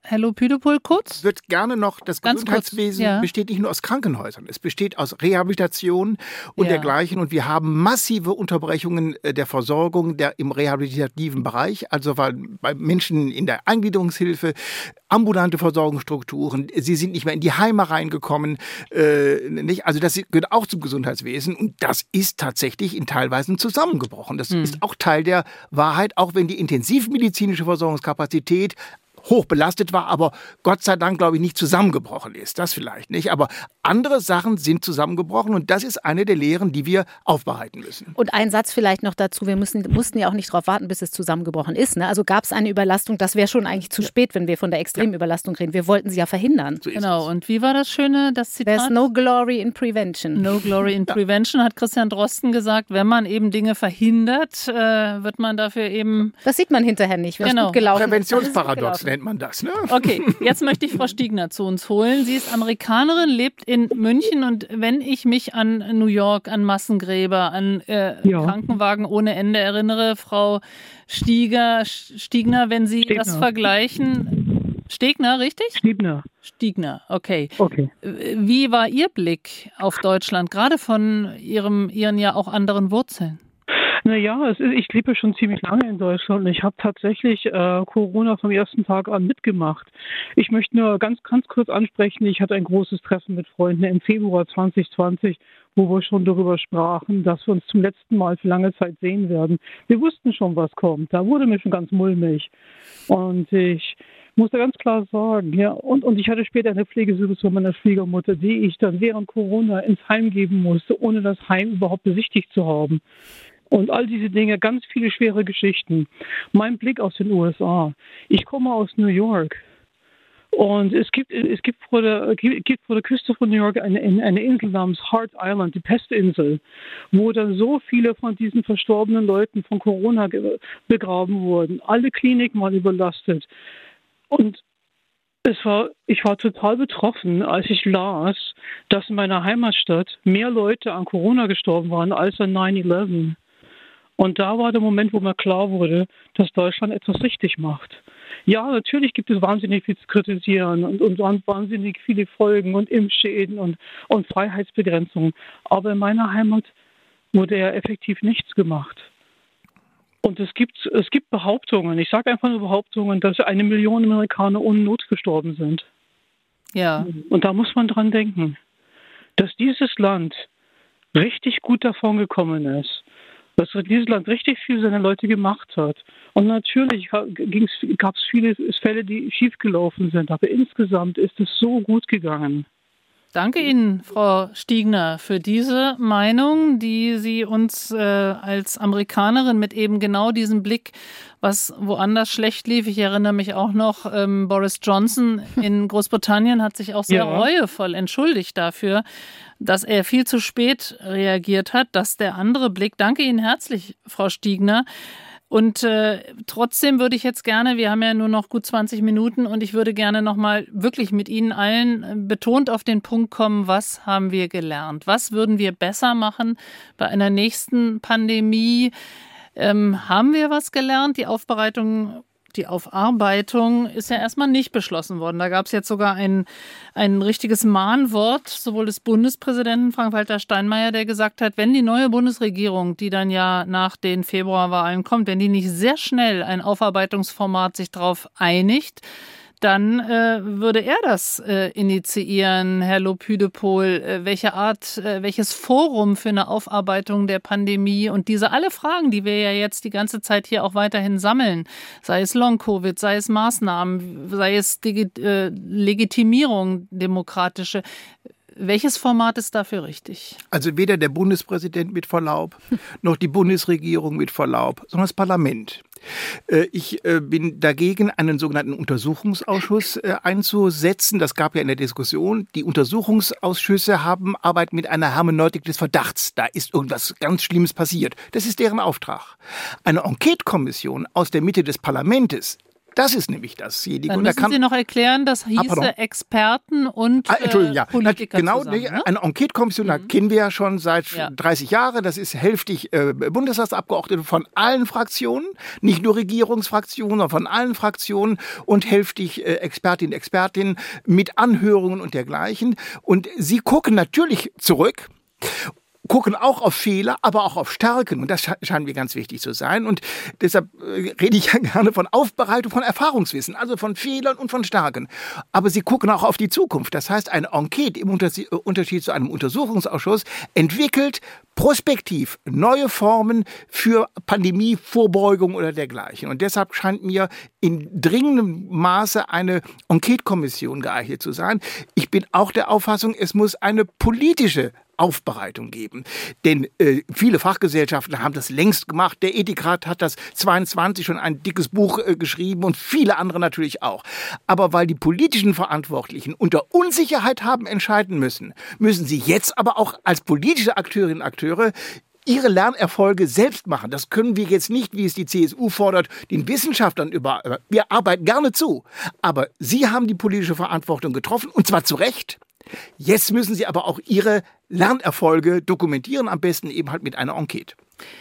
H: Herr Lopüdepol, kurz?
G: Ich würde gerne noch, das
H: Ganz
G: Gesundheitswesen
H: kurz, ja.
G: besteht nicht nur aus Krankenhäusern, es besteht aus Rehabilitation und
H: Ja.
G: dergleichen. Und wir haben massive Unterbrechungen der Versorgung der, im rehabilitativen Bereich, also weil bei Menschen in der Eingliederungshilfe, ambulante Versorgungsstrukturen, sie sind nicht mehr in die Heime reingekommen. Äh, nicht? Also das gehört auch zum Gesundheitswesen und das ist tatsächlich in Teilweisen zusammengebrochen. Das
H: Hm.
G: ist auch Teil der Wahrheit, auch wenn die intensivmedizinische Versorgungskapazität hoch belastet war, aber Gott sei Dank, glaube ich, nicht zusammengebrochen ist. Das vielleicht nicht. Aber andere Sachen sind zusammengebrochen und das ist eine der Lehren, die wir aufbereiten müssen.
F: Und ein Satz vielleicht noch dazu, wir müssen, mussten ja auch nicht darauf warten, bis es zusammengebrochen ist. Ne? Also gab es eine Überlastung, das wäre schon eigentlich zu ja. spät, wenn wir von der Extremüberlastung reden. Wir wollten sie ja verhindern.
H: So genau, und wie war das Schöne, das Zitat?
F: There's no glory in prevention.
H: No glory in prevention, hat Christian Drosten gesagt. Wenn man eben Dinge verhindert, äh, wird man dafür eben...
F: Das sieht man hinterher nicht, wenn
H: genau.
F: es gut gelaufen ist.
G: Präventionsparadox nennt man das, ne?
H: Okay, jetzt möchte ich Frau Stiegner zu uns holen. Sie ist Amerikanerin, lebt in München und wenn ich mich an New York, an Massengräber, an äh, ja. Krankenwagen ohne Ende erinnere, Frau Stieger, Stiegner, wenn Sie Stegner. das vergleichen... Stegner, richtig?
E: Stiegner.
H: Stiegner, okay.
E: Okay.
H: Wie war Ihr Blick auf Deutschland, gerade von Ihrem, Ihren ja auch anderen Wurzeln?
E: Naja, es ist, ich lebe schon ziemlich lange in Deutschland und ich habe tatsächlich äh, Corona vom ersten Tag an mitgemacht. Ich möchte nur ganz, ganz kurz ansprechen, ich hatte ein großes Treffen mit Freunden im Februar zwanzig zwanzig, wo wir schon darüber sprachen, dass wir uns zum letzten Mal für lange Zeit sehen werden. Wir wussten schon, was kommt. Da wurde mir schon ganz mulmig. Und ich muss da ganz klar sagen, ja, und, und ich hatte später eine Pflegesituation meiner Schwiegermutter, die ich dann während Corona ins Heim geben musste, ohne das Heim überhaupt besichtigt zu haben. Und all diese Dinge, ganz viele schwere Geschichten. Mein Blick aus den U S A. Ich komme aus New York. Und es gibt, es gibt, vor, der, gibt vor der Küste von New York eine, eine Insel namens Hart Island, die Pestinsel, wo dann so viele von diesen verstorbenen Leuten von Corona begraben wurden. Alle Kliniken waren überlastet. Und es war, ich war total betroffen, als ich las, dass in meiner Heimatstadt mehr Leute an Corona gestorben waren als an nine eleven. Und da war der Moment, wo mir klar wurde, dass Deutschland etwas richtig macht. Ja, natürlich gibt es wahnsinnig viel zu kritisieren und, und wahnsinnig viele Folgen und Impfschäden und, und Freiheitsbegrenzungen. Aber in meiner Heimat wurde ja effektiv nichts gemacht. Und es gibt, es gibt Behauptungen, ich sage einfach nur Behauptungen, dass eine Million Amerikaner ohne Not gestorben sind.
H: Ja.
E: Und da muss man dran denken, dass dieses Land richtig gut davon gekommen ist. Dass dieses Land richtig viel seine Leute gemacht hat. Und natürlich gab es viele Fälle, die schiefgelaufen sind. Aber insgesamt ist es so gut gegangen.
H: Danke Ihnen, Frau Stiegner, für diese Meinung, die Sie uns äh, als Amerikanerin mit eben genau diesem Blick, was woanders schlecht lief. Ich erinnere mich auch noch, ähm, Boris Johnson in Großbritannien hat sich auch sehr ja. reuevoll entschuldigt dafür, dass er viel zu spät reagiert hat. Das ist der andere Blick. Danke Ihnen herzlich, Frau Stiegner. Und äh, trotzdem würde ich jetzt gerne, wir haben ja nur noch gut zwanzig Minuten und ich würde gerne nochmal wirklich mit Ihnen allen betont auf den Punkt kommen, was haben wir gelernt? Was würden wir besser machen bei einer nächsten Pandemie? Ähm, haben wir was gelernt? Die Aufbereitung Die Aufarbeitung ist ja erstmal nicht beschlossen worden. Da gab es jetzt sogar ein, ein richtiges Mahnwort, sowohl des Bundespräsidenten Frank-Walter Steinmeier, der gesagt hat, wenn die neue Bundesregierung, die dann ja nach den Februarwahlen kommt, wenn die nicht sehr schnell ein Aufarbeitungsformat sich darauf einigt, dann äh, würde er das äh, initiieren, Herr Lopüdepol. Äh, welche Art, äh, welches Forum für eine Aufarbeitung der Pandemie und diese alle Fragen, die wir ja jetzt die ganze Zeit hier auch weiterhin sammeln, sei es Long-Covid, sei es Maßnahmen, sei es Digi- äh, Legitimierung demokratische. Welches Format ist dafür richtig?
G: Also weder der Bundespräsident mit Verlaub, noch die Bundesregierung mit Verlaub, sondern das Parlament. Ich bin dagegen, einen sogenannten Untersuchungsausschuss einzusetzen. Das gab ja in der Diskussion. Die Untersuchungsausschüsse haben Arbeit mit einer Hermeneutik des Verdachts. Da ist irgendwas ganz Schlimmes passiert. Das ist deren Auftrag. Eine Enquete-Kommission aus der Mitte des Parlaments Das ist nämlich dasjenige.
H: Dann
G: und da
H: müssen
G: kann,
H: Sie noch erklären, das hieße
G: ah,
H: Experten und
G: ah, Entschuldigung, ja.
H: Politiker
G: Genau,
H: zusammen,
G: nee,
H: ne?
G: Eine Enquete-Kommission, mhm. kennen wir ja schon seit
H: ja.
G: dreißig Jahren. Das ist hälftig äh, Bundestagsabgeordnete von allen Fraktionen, nicht nur Regierungsfraktionen, sondern von allen Fraktionen und hälftig äh, Expertinnen und Expertinnen mit Anhörungen und dergleichen. Und sie gucken natürlich zurück, gucken auch auf Fehler, aber auch auf Stärken. Und das scheint mir ganz wichtig zu sein. Und deshalb rede ich ja gerne von Aufbereitung von Erfahrungswissen, also von Fehlern und von Stärken. Aber sie gucken auch auf die Zukunft. Das heißt, eine Enquete im Unterschied zu einem Untersuchungsausschuss entwickelt prospektiv neue Formen für Pandemievorbeugung oder dergleichen. Und deshalb scheint mir in dringendem Maße eine Enquete-Kommission geeignet zu sein. Ich bin auch der Auffassung, es muss eine politische Aufbereitung geben. Denn äh, viele Fachgesellschaften haben das längst gemacht. Der Ethikrat hat das zweiundzwanzig schon ein dickes Buch äh, geschrieben und viele andere natürlich auch. Aber weil die politischen Verantwortlichen unter Unsicherheit haben entscheiden müssen, müssen sie jetzt aber auch als politische Akteurinnen und Akteure ihre Lernerfolge selbst machen. Das können wir jetzt nicht, wie es die C S U fordert, den Wissenschaftlern über. Wir arbeiten gerne zu. Aber sie haben die politische Verantwortung getroffen und zwar zu Recht. Jetzt müssen sie aber auch ihre Lernerfolge dokumentieren, am besten eben halt mit einer Enquete.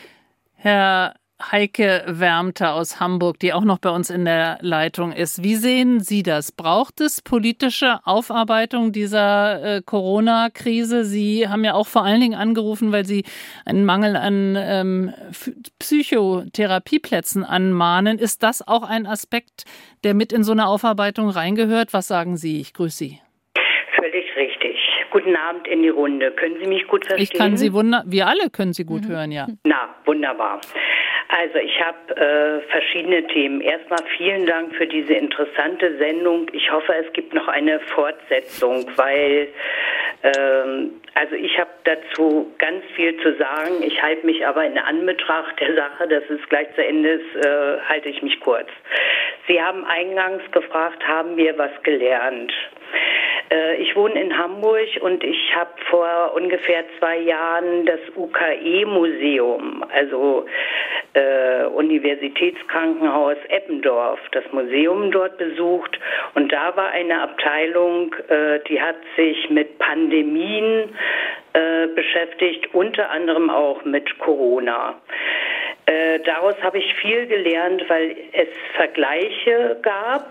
H: Herr Heike Wärmter aus Hamburg, die auch noch bei uns in der Leitung ist. Wie sehen Sie das? Braucht es politische Aufarbeitung dieser äh, Corona-Krise? Sie haben ja auch vor allen Dingen angerufen, weil Sie einen Mangel an ähm, Psychotherapieplätzen anmahnen. Ist das auch ein Aspekt, der mit in so eine Aufarbeitung reingehört? Was sagen Sie? Ich grüße Sie.
I: Völlig richtig. Guten Abend in die Runde. Können Sie mich gut verstehen?
H: Ich kann Sie wunder, wir alle können Sie gut mhm. hören, ja.
I: Na, wunderbar. Also ich habe äh, verschiedene Themen. Erstmal vielen Dank für diese interessante Sendung. Ich hoffe, es gibt noch eine Fortsetzung, weil ähm, also ich habe dazu ganz viel zu sagen. Ich halte mich aber in Anbetracht der Sache, dass es gleich zu Ende ist, äh, halte ich mich kurz. Sie haben eingangs gefragt, haben wir was gelernt? Ich wohne in Hamburg und ich habe vor ungefähr zwei Jahren das U K E-Museum, also äh, Universitätskrankenhaus Eppendorf, das Museum dort besucht. Und da war eine Abteilung, äh, die hat sich mit Pandemien äh, beschäftigt, unter anderem auch mit Corona. Äh, daraus habe ich viel gelernt, weil es Vergleiche gab.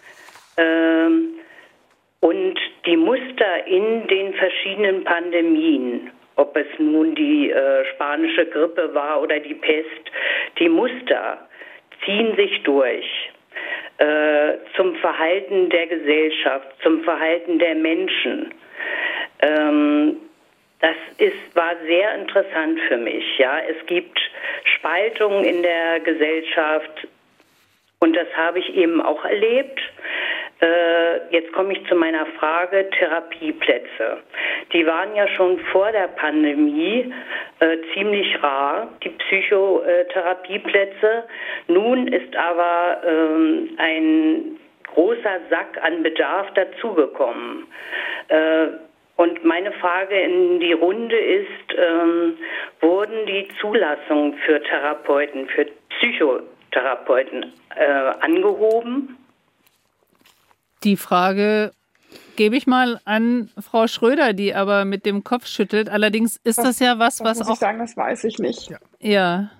I: Ähm, Und die Muster in den verschiedenen Pandemien, ob es nun die äh, spanische Grippe war oder die Pest, die Muster ziehen sich durch äh, zum Verhalten der Gesellschaft, zum Verhalten der Menschen. Ähm, das ist, war sehr interessant für mich. Ja, es gibt Spaltungen in der Gesellschaft und das habe ich eben auch erlebt. Jetzt komme ich zu meiner Frage, Therapieplätze. Die waren ja schon vor der Pandemie äh, ziemlich rar, die Psychotherapieplätze. Nun ist aber ähm, ein großer Sack an Bedarf dazugekommen. Äh, und meine Frage in die Runde ist, ähm, wurden die Zulassungen für Therapeuten, für Psychotherapeuten äh, angehoben?
H: Die Frage gebe ich mal an Frau Schröder, die aber mit dem Kopf schüttelt. Allerdings ist das, das ja was,
S: das
H: was
S: muss
H: auch...
S: Ich sagen, das weiß ich nicht.
G: Ja.
H: ja.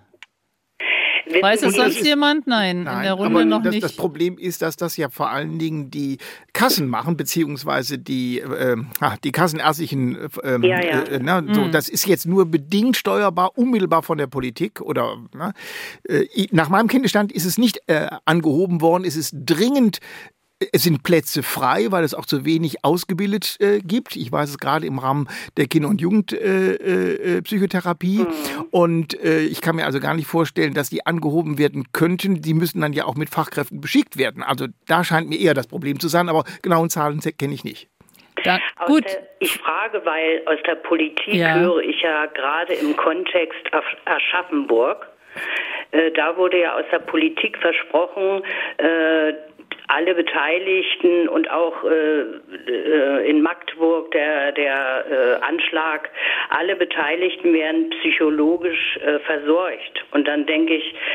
H: Weiß es sonst jemand? Nein,
G: Nein,
H: in der Runde
G: aber
H: noch
G: das,
H: nicht.
G: Das Problem ist, dass das ja vor allen Dingen die Kassen machen, beziehungsweise die, äh, die kassenärztlichen, äh,
I: ja, ja.
G: Äh, na, so,
I: mhm.
G: das ist jetzt nur bedingt steuerbar, unmittelbar von der Politik. Oder na, äh, nach meinem Kenntnisstand ist es nicht äh, angehoben worden, es ist dringend. Es sind Plätze frei, weil es auch zu wenig ausgebildet äh, gibt. Ich weiß es gerade im Rahmen der Kinder- und Jugendpsychotherapie. Äh, äh, mhm. Und äh, ich kann mir also gar nicht vorstellen, dass die angehoben werden könnten. Die müssen dann ja auch mit Fachkräften beschickt werden. Also da scheint mir eher das Problem zu sein. Aber genauen Zahlen kenne ich nicht.
H: Da, gut.
I: Der, ich frage, weil aus der Politik
H: ja.
I: höre ich ja gerade im Kontext Aschaffenburg. Äh, da wurde ja aus der Politik versprochen, äh, alle Beteiligten und auch äh, in Magdeburg der, der äh, Anschlag, alle Beteiligten werden psychologisch äh, versorgt. Und dann denke ich,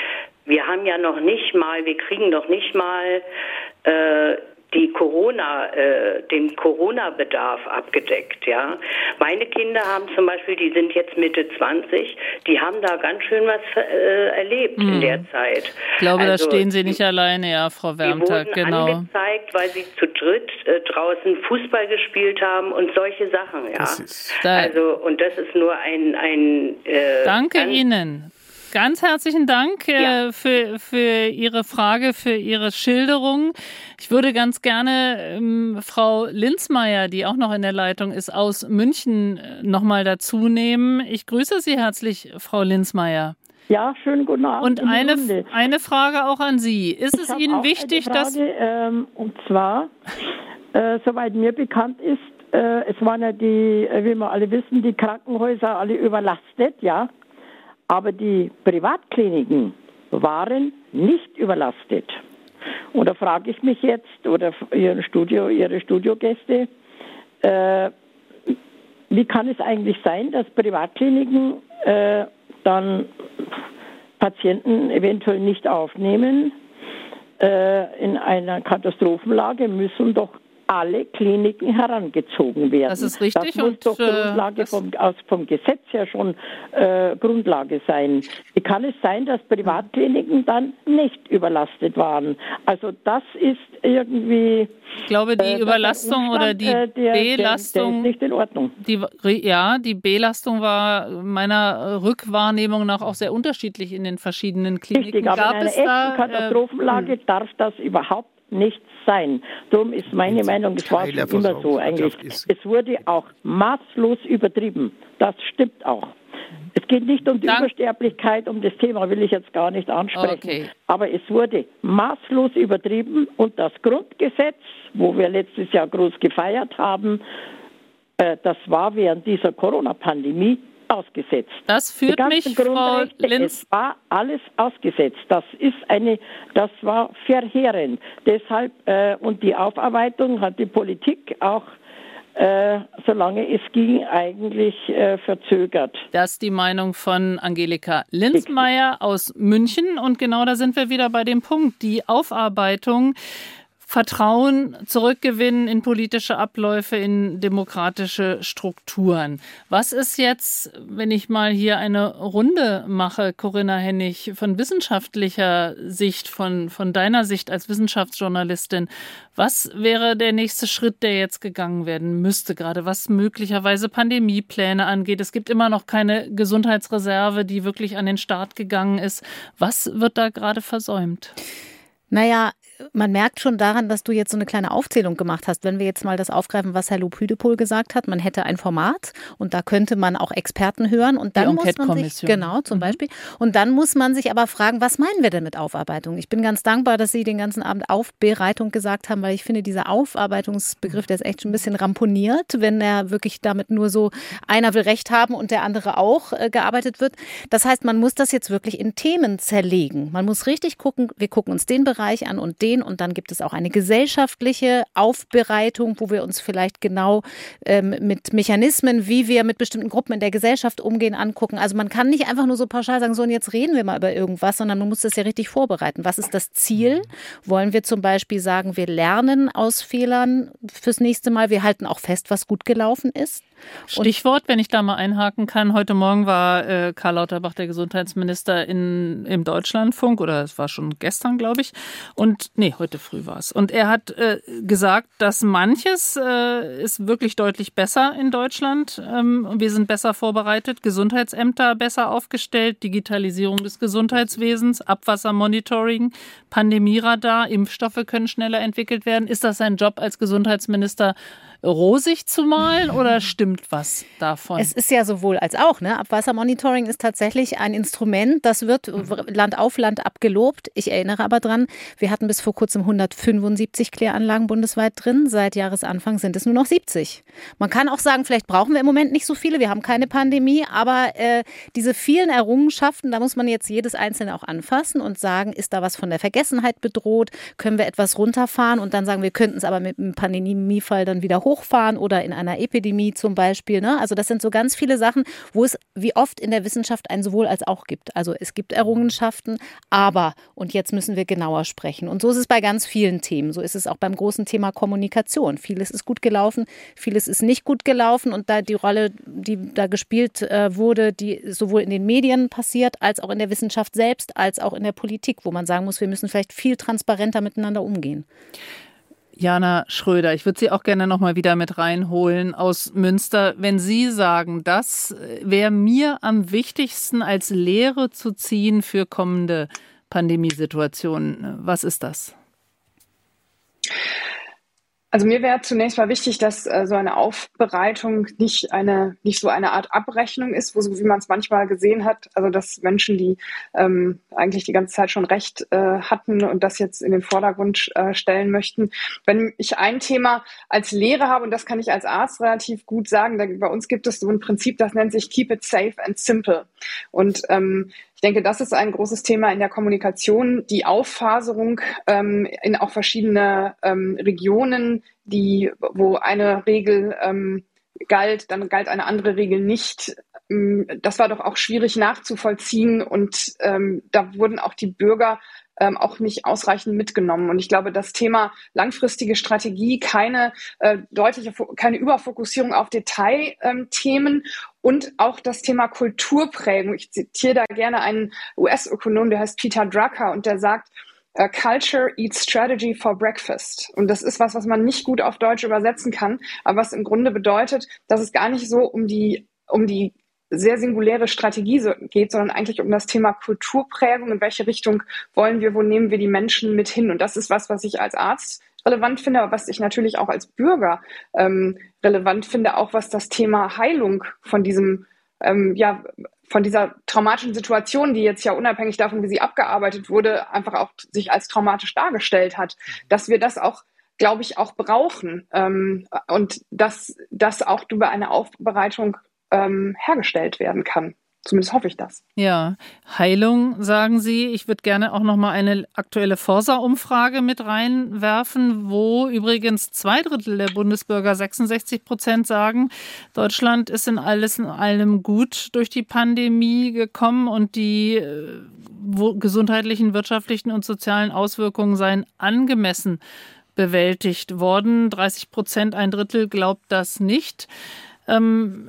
I: wir haben ja noch nicht mal, wir kriegen noch nicht mal äh, die Corona, äh, den Corona-Bedarf abgedeckt, ja. Meine Kinder haben zum Beispiel, die sind jetzt Mitte zwanzig, die haben da ganz schön was äh, erlebt
H: hm.
I: in der Zeit.
H: Ich glaube,
I: also,
H: da stehen Sie nicht alleine, ja, Frau Wermtag,
I: die wurden
H: genau.
I: angezeigt, weil sie zu dritt äh, draußen Fußball gespielt haben und solche Sachen, ja.
H: Das ist, da
I: also, und das ist nur ein... ein äh,
H: Danke Ihnen. Ganz herzlichen Dank äh, ja. für, für Ihre Frage, für Ihre Schilderung. Ich würde ganz gerne ähm, Frau Linzmeier, die auch noch in der Leitung ist, aus München äh, noch mal dazu nehmen. Ich grüße Sie herzlich, Frau Linzmeier.
J: Ja, schönen guten Abend.
H: Und eine, eine Frage auch an Sie. Ist
J: ich
H: es Ihnen
J: auch
H: wichtig,
J: eine Frage,
H: dass...
J: Ähm, und zwar, äh, soweit mir bekannt ist, äh, es waren ja die, wie wir alle wissen, die Krankenhäuser alle überlastet, ja. Aber die Privatkliniken waren nicht überlastet. Und da frage ich mich jetzt, oder Ihr Studio, Ihre Studiogäste, äh, wie kann es eigentlich sein, dass Privatkliniken äh, dann Patienten eventuell nicht aufnehmen? Äh, in einer Katastrophenlage müssen doch alle Kliniken herangezogen werden.
H: Das ist richtig.
J: Das muss
H: und,
J: doch Grundlage
H: äh,
J: vom, aus, vom Gesetz her schon äh, Grundlage sein. Wie kann es sein, dass Privatkliniken dann nicht überlastet waren? Also das ist irgendwie...
H: Ich glaube, die
J: äh,
H: Überlastung
J: Umstand,
H: oder die
J: äh, der,
H: Belastung...
J: Der, der ist nicht in Ordnung.
H: Die, ja, die Belastung war meiner Rückwahrnehmung nach auch sehr unterschiedlich in den verschiedenen Kliniken.
J: Richtig, aber
H: Gab
J: in einer
H: es
J: echten
H: da,
J: Katastrophenlage äh, darf das überhaupt nicht sein. Darum ist meine Meinung, es war schon immer so eigentlich. Es wurde auch maßlos übertrieben. Das stimmt auch. Es geht nicht um die Dank. Übersterblichkeit, um das Thema will ich jetzt gar nicht ansprechen. Okay. Aber es wurde maßlos übertrieben und das Grundgesetz, wo wir letztes Jahr groß gefeiert haben, äh, das war während dieser Corona-Pandemie ausgesetzt.
H: Das führt mich, Frau Linz.
J: Es war alles ausgesetzt. Das ist eine, das war verheerend. Deshalb, äh, und die Aufarbeitung hat die Politik auch, äh, solange es ging, eigentlich äh, verzögert.
H: Das ist die Meinung von Angelika Linzmeier aus München. Und genau da sind wir wieder bei dem Punkt. Die Aufarbeitung, Vertrauen zurückgewinnen in politische Abläufe, in demokratische Strukturen. Was ist jetzt, wenn ich mal hier eine Runde mache, Corinna Hennig, von wissenschaftlicher Sicht, von, von deiner Sicht als Wissenschaftsjournalistin, was wäre der nächste Schritt, der jetzt gegangen werden müsste, gerade was möglicherweise Pandemiepläne angeht? Es gibt immer noch keine Gesundheitsreserve, die wirklich an den Start gegangen ist. Was wird da gerade versäumt?
F: Naja, man merkt schon daran, dass du jetzt so eine kleine Aufzählung gemacht hast. Wenn wir jetzt mal das aufgreifen, was Herr Lobhüdepohl gesagt hat, man hätte ein Format und da könnte man auch Experten hören und dann muss man sich, genau, zum mhm. Beispiel, und dann muss man sich aber fragen, was meinen wir denn mit Aufarbeitung? Ich bin ganz dankbar, dass Sie den ganzen Abend Aufbereitung gesagt haben, weil ich finde, dieser Aufarbeitungsbegriff, der ist echt schon ein bisschen ramponiert, wenn er wirklich damit nur so, einer will Recht haben und der andere auch äh, gearbeitet wird. Das heißt, man muss das jetzt wirklich in Themen zerlegen. Man muss richtig gucken, wir gucken uns den Bereich an und den und dann gibt es auch eine gesellschaftliche Aufbereitung, wo wir uns vielleicht genau ähm, mit Mechanismen, wie wir mit bestimmten Gruppen in der Gesellschaft umgehen, angucken. Also man kann nicht einfach nur so pauschal sagen, so und jetzt reden wir mal über irgendwas, sondern man muss das ja richtig vorbereiten. Was ist das Ziel? Wollen wir zum Beispiel sagen, wir lernen aus Fehlern fürs nächste Mal, wir halten auch fest, was gut gelaufen ist?
H: Stichwort, wenn ich da mal einhaken kann. Heute Morgen war äh, Karl Lauterbach, der Gesundheitsminister, in, im Deutschlandfunk, oder es war schon gestern, glaube ich. Und nee, heute früh war es. Und er hat äh, gesagt, dass manches äh, ist wirklich deutlich besser in Deutschland. Ähm, wir sind besser vorbereitet, Gesundheitsämter besser aufgestellt, Digitalisierung des Gesundheitswesens, Abwassermonitoring, Pandemieradar, Impfstoffe können schneller entwickelt werden. Ist das sein Job als Gesundheitsminister, rosig zu malen oder stimmt was davon?
F: Es ist ja sowohl als auch. Ne? Abwassermonitoring ist tatsächlich ein Instrument, das wird Land auf Land abgelobt. Ich erinnere aber dran, wir hatten bis vor kurzem hundertfünfundsiebzig Kläranlagen bundesweit drin. Seit Jahresanfang sind es nur noch siebzig. Man kann auch sagen, vielleicht brauchen wir im Moment nicht so viele. Wir haben keine Pandemie, aber äh, diese vielen Errungenschaften, da muss man jetzt jedes Einzelne auch anfassen und sagen, ist da was von der Vergessenheit bedroht? Können wir etwas runterfahren und dann sagen, wir könnten es aber mit einem Pandemiefall dann wiederholen? hochfahren oder in einer Epidemie zum Beispiel. Ne? Also das sind so ganz viele Sachen, wo es wie oft in der Wissenschaft ein sowohl als auch gibt. Also es gibt Errungenschaften, aber, und jetzt müssen wir genauer sprechen. Und so ist es bei ganz vielen Themen. So ist es auch beim großen Thema Kommunikation. Vieles ist gut gelaufen, vieles ist nicht gut gelaufen und da die Rolle, die da gespielt äh, wurde, die sowohl in den Medien passiert, als auch in der Wissenschaft selbst, als auch in der Politik, wo man sagen muss, wir müssen vielleicht viel transparenter miteinander umgehen.
H: Jana Schröder, ich würde Sie auch gerne noch mal wieder mit reinholen aus Münster. Wenn Sie sagen, das wäre mir am wichtigsten als Lehre zu ziehen für kommende Pandemiesituationen, was ist das?
S: Also mir wäre zunächst mal wichtig, dass äh, so eine Aufbereitung nicht eine nicht so eine Art Abrechnung ist, wo so wie man es manchmal gesehen hat, also dass Menschen, die ähm, eigentlich die ganze Zeit schon Recht äh, hatten und das jetzt in den Vordergrund äh, stellen möchten. Wenn ich ein Thema als Lehre habe, und das kann ich als Arzt relativ gut sagen, da, bei uns gibt es so ein Prinzip, das nennt sich Keep it safe and simple. Und ähm, ich denke, das ist ein großes Thema in der Kommunikation, die Auffaserung ähm, in auch verschiedene ähm, Regionen, die, wo eine Regel ähm, galt, dann galt eine andere Regel nicht. Das war doch auch schwierig nachzuvollziehen und ähm, da wurden auch die Bürger ähm, auch nicht ausreichend mitgenommen. Und ich glaube, das Thema langfristige Strategie, keine äh, deutliche, keine Überfokussierung auf Detailthemen ähm, und auch das Thema Kulturprägung. Ich zitiere da gerne einen U S-Ökonom, der heißt Peter Drucker und der sagt, Uh, Culture eats strategy for breakfast. Und das ist was, was man nicht gut auf Deutsch übersetzen kann, aber was im Grunde bedeutet, dass es gar nicht so um die, um die sehr singuläre Strategie so geht, sondern eigentlich um das Thema Kulturprägung. In welche Richtung wollen wir, wo nehmen wir die Menschen mit hin? Und das ist was, was ich als Arzt relevant finde, aber was ich natürlich auch als Bürger ähm, relevant finde, auch was das Thema Heilung von diesem, ähm, ja, von dieser traumatischen Situation, die jetzt ja unabhängig davon, wie sie abgearbeitet wurde, einfach auch sich als traumatisch dargestellt hat, dass wir das auch, glaube ich, auch brauchen ähm, und dass das auch über eine Aufbereitung ähm, hergestellt werden kann. Zumindest hoffe ich das.
H: Ja, Heilung, sagen Sie. Ich würde gerne auch noch mal eine aktuelle Forsa-Umfrage mit reinwerfen, wo übrigens zwei Drittel der Bundesbürger, sechsundsechzig Prozent, sagen, Deutschland ist in alles in allem gut durch die Pandemie gekommen und die äh, gesundheitlichen, wirtschaftlichen und sozialen Auswirkungen seien angemessen bewältigt worden. dreißig Prozent, ein Drittel glaubt das nicht. Ähm,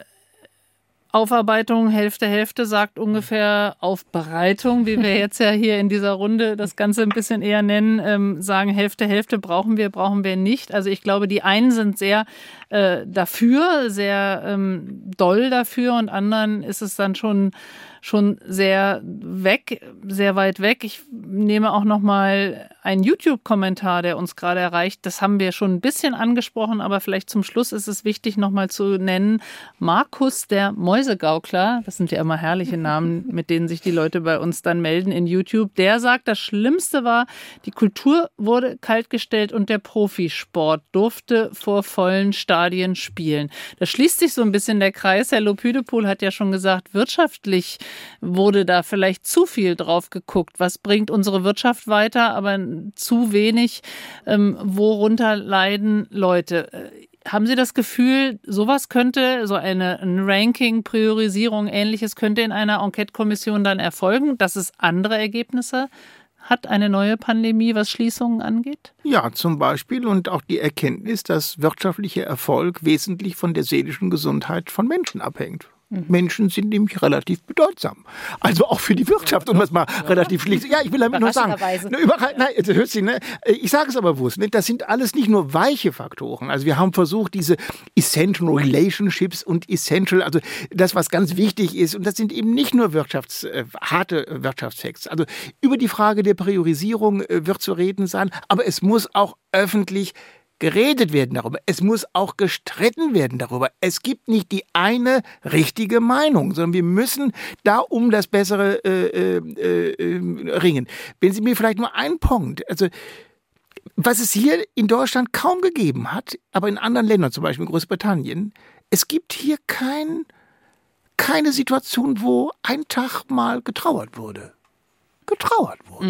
H: Aufarbeitung, Hälfte, Hälfte sagt ungefähr Aufbereitung, wie wir jetzt ja hier in dieser Runde das Ganze ein bisschen eher nennen, ähm, sagen Hälfte, Hälfte brauchen wir, brauchen wir nicht. Also ich glaube, die einen sind sehr äh, dafür, sehr ähm, doll dafür und anderen ist es dann schon schon sehr weg, sehr weit weg. Ich nehme auch noch mal einen YouTube-Kommentar, der uns gerade erreicht. Das haben wir schon ein bisschen angesprochen, aber vielleicht zum Schluss ist es wichtig, noch mal zu nennen. Markus der Mäusegaukler, das sind ja immer herrliche Namen, mit denen sich die Leute bei uns dann melden in YouTube. Der sagt, das Schlimmste war, die Kultur wurde kaltgestellt und der Profisport durfte vor vollen Stadien spielen. Da schließt sich so ein bisschen der Kreis. Herr Lopüdepohl hat ja schon gesagt, wirtschaftlich wurde da vielleicht zu viel drauf geguckt. Was bringt unsere Wirtschaft weiter, aber zu wenig, ähm, worunter leiden Leute? Haben Sie das Gefühl, sowas könnte, so eine ein Ranking, Priorisierung, Ähnliches könnte in einer Enquete-Kommission dann erfolgen, dass es andere Ergebnisse hat, eine neue Pandemie, was Schließungen angeht?
G: Ja, zum Beispiel und auch die Erkenntnis, dass wirtschaftlicher Erfolg wesentlich von der seelischen Gesundheit von Menschen abhängt. Menschen sind nämlich relativ bedeutsam. Also auch für die Wirtschaft, um das mal ja. relativ schlicht. Ja, ich will damit nur sagen. Ne, überall, nein, hörst du, ne? Ich sage es aber bewusst, ne? Das sind alles nicht nur weiche Faktoren. Also wir haben versucht, diese Essential Relationships und Essential, also das, was ganz wichtig ist, und das sind eben nicht nur Wirtschafts, äh, harte Wirtschaftsfacts. Also über die Frage der Priorisierung äh, wird zu reden sein, aber es muss auch öffentlich geredet werden darüber. Es muss auch gestritten werden darüber. Es gibt nicht die eine richtige Meinung, sondern wir müssen da um das Bessere äh, äh, äh, ringen. Wenn Sie mir vielleicht nur einen Punkt, also was es hier in Deutschland kaum gegeben hat, aber in anderen Ländern, zum Beispiel in Großbritannien, es gibt hier kein, keine Situation, wo ein Tag mal getrauert wurde. Getrauert wurde. Mm.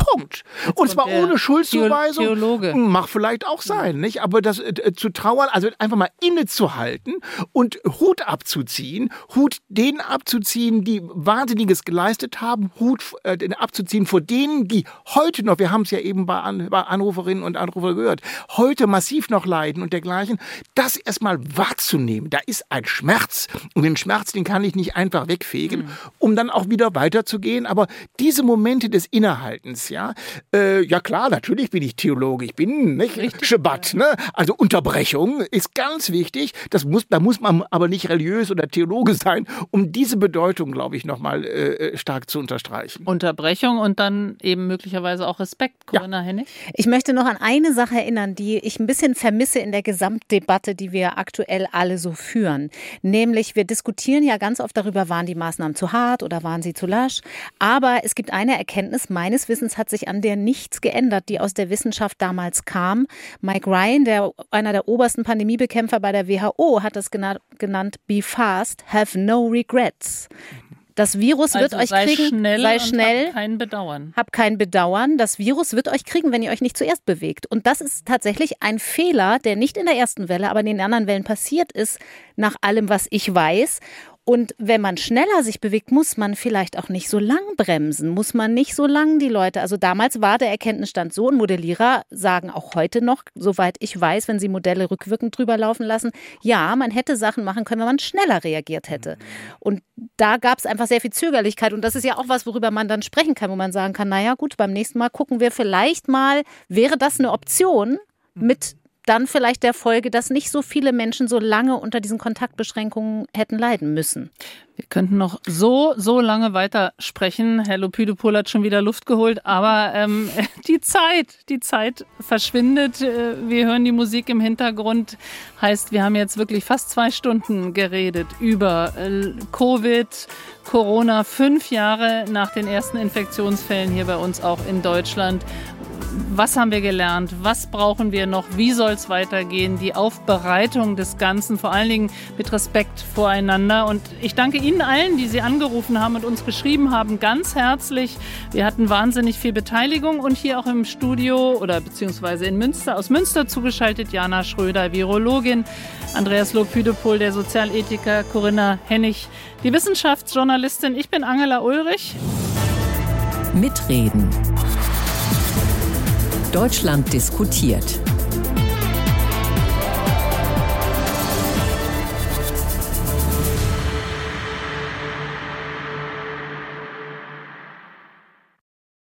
G: Punkt. Jetzt und zwar ohne Schuldzuweisung.
H: Theologe.
G: Mag vielleicht auch sein, nicht? Aber das äh, zu trauern, also einfach mal innezuhalten und Hut abzuziehen, Hut denen abzuziehen, die Wahnsinniges geleistet haben, Hut äh, abzuziehen vor denen, die heute noch, wir haben es ja eben bei, An- bei Anruferinnen und Anrufern gehört, heute massiv noch leiden und dergleichen, das erstmal wahrzunehmen. Da ist ein Schmerz und den Schmerz, den kann ich nicht einfach wegfegen, mhm. um dann auch wieder weiterzugehen. Aber diese Momente des Innehaltens, ja, äh, ja klar, natürlich bin ich Theologe, ich bin nicht Richtig, Schabbat, ja. ne? Also Unterbrechung ist ganz wichtig. Das muss, da muss man aber nicht religiös oder Theologe sein, um diese Bedeutung, glaube ich, nochmal äh, stark zu unterstreichen.
H: Unterbrechung und dann eben möglicherweise auch Respekt, Corinna ja. Hennig.
F: Ich möchte noch an eine Sache erinnern, die ich ein bisschen vermisse in der Gesamtdebatte, die wir aktuell alle so führen. Nämlich, wir diskutieren ja ganz oft darüber, waren die Maßnahmen zu hart oder waren sie zu lasch. Aber es gibt eine Erkenntnis, meines Wissens hat sich an der nichts geändert, die aus der Wissenschaft damals kam. Mike Ryan, der, einer der obersten Pandemiebekämpfer bei der W H O, hat das genannt, genannt be fast, have no regrets. Das Virus wird
H: also
F: euch
H: sei
F: kriegen,
H: schnell
F: sei schnell,
H: hab kein Bedauern.
F: Hab kein Bedauern. Das Virus wird euch kriegen, wenn ihr euch nicht zuerst bewegt. Und das ist tatsächlich ein Fehler, der nicht in der ersten Welle, aber in den anderen Wellen passiert ist, nach allem, was ich weiß. Und wenn man schneller sich bewegt, muss man vielleicht auch nicht so lang bremsen, muss man nicht so lang die Leute, also damals war der Erkenntnisstand so und Modellierer sagen auch heute noch, soweit ich weiß, wenn sie Modelle rückwirkend drüber laufen lassen, ja, man hätte Sachen machen können, wenn man schneller reagiert hätte. Und da gab es einfach sehr viel Zögerlichkeit und das ist ja auch was, worüber man dann sprechen kann, wo man sagen kann, naja gut, beim nächsten Mal gucken wir vielleicht mal, wäre das eine Option mit dann vielleicht der Folge, dass nicht so viele Menschen so lange unter diesen Kontaktbeschränkungen hätten leiden müssen.
H: Wir könnten noch so, so lange weiter sprechen. Herr Lopüdepol hat schon wieder Luft geholt, aber ähm, die Zeit, die Zeit verschwindet. Wir hören die Musik im Hintergrund. Heißt, wir haben jetzt wirklich fast zwei Stunden geredet über äh, Covid, Corona, fünf Jahre nach den ersten Infektionsfällen hier bei uns auch in Deutschland. Was haben wir gelernt? Was brauchen wir noch? Wie soll es weitergehen? Die Aufbereitung des Ganzen, vor allen Dingen mit Respekt voreinander. Und ich danke Ihnen allen, die Sie angerufen haben und uns geschrieben haben, ganz herzlich. Wir hatten wahnsinnig viel Beteiligung und hier auch im Studio oder beziehungsweise in Münster, aus Münster zugeschaltet, Jana Schröder, Virologin, Andreas Lopüdepol, der Sozialethiker, Corinna Hennig, die Wissenschaftsjournalistin. Ich bin Angela Ulrich.
K: Mitreden. Deutschland diskutiert.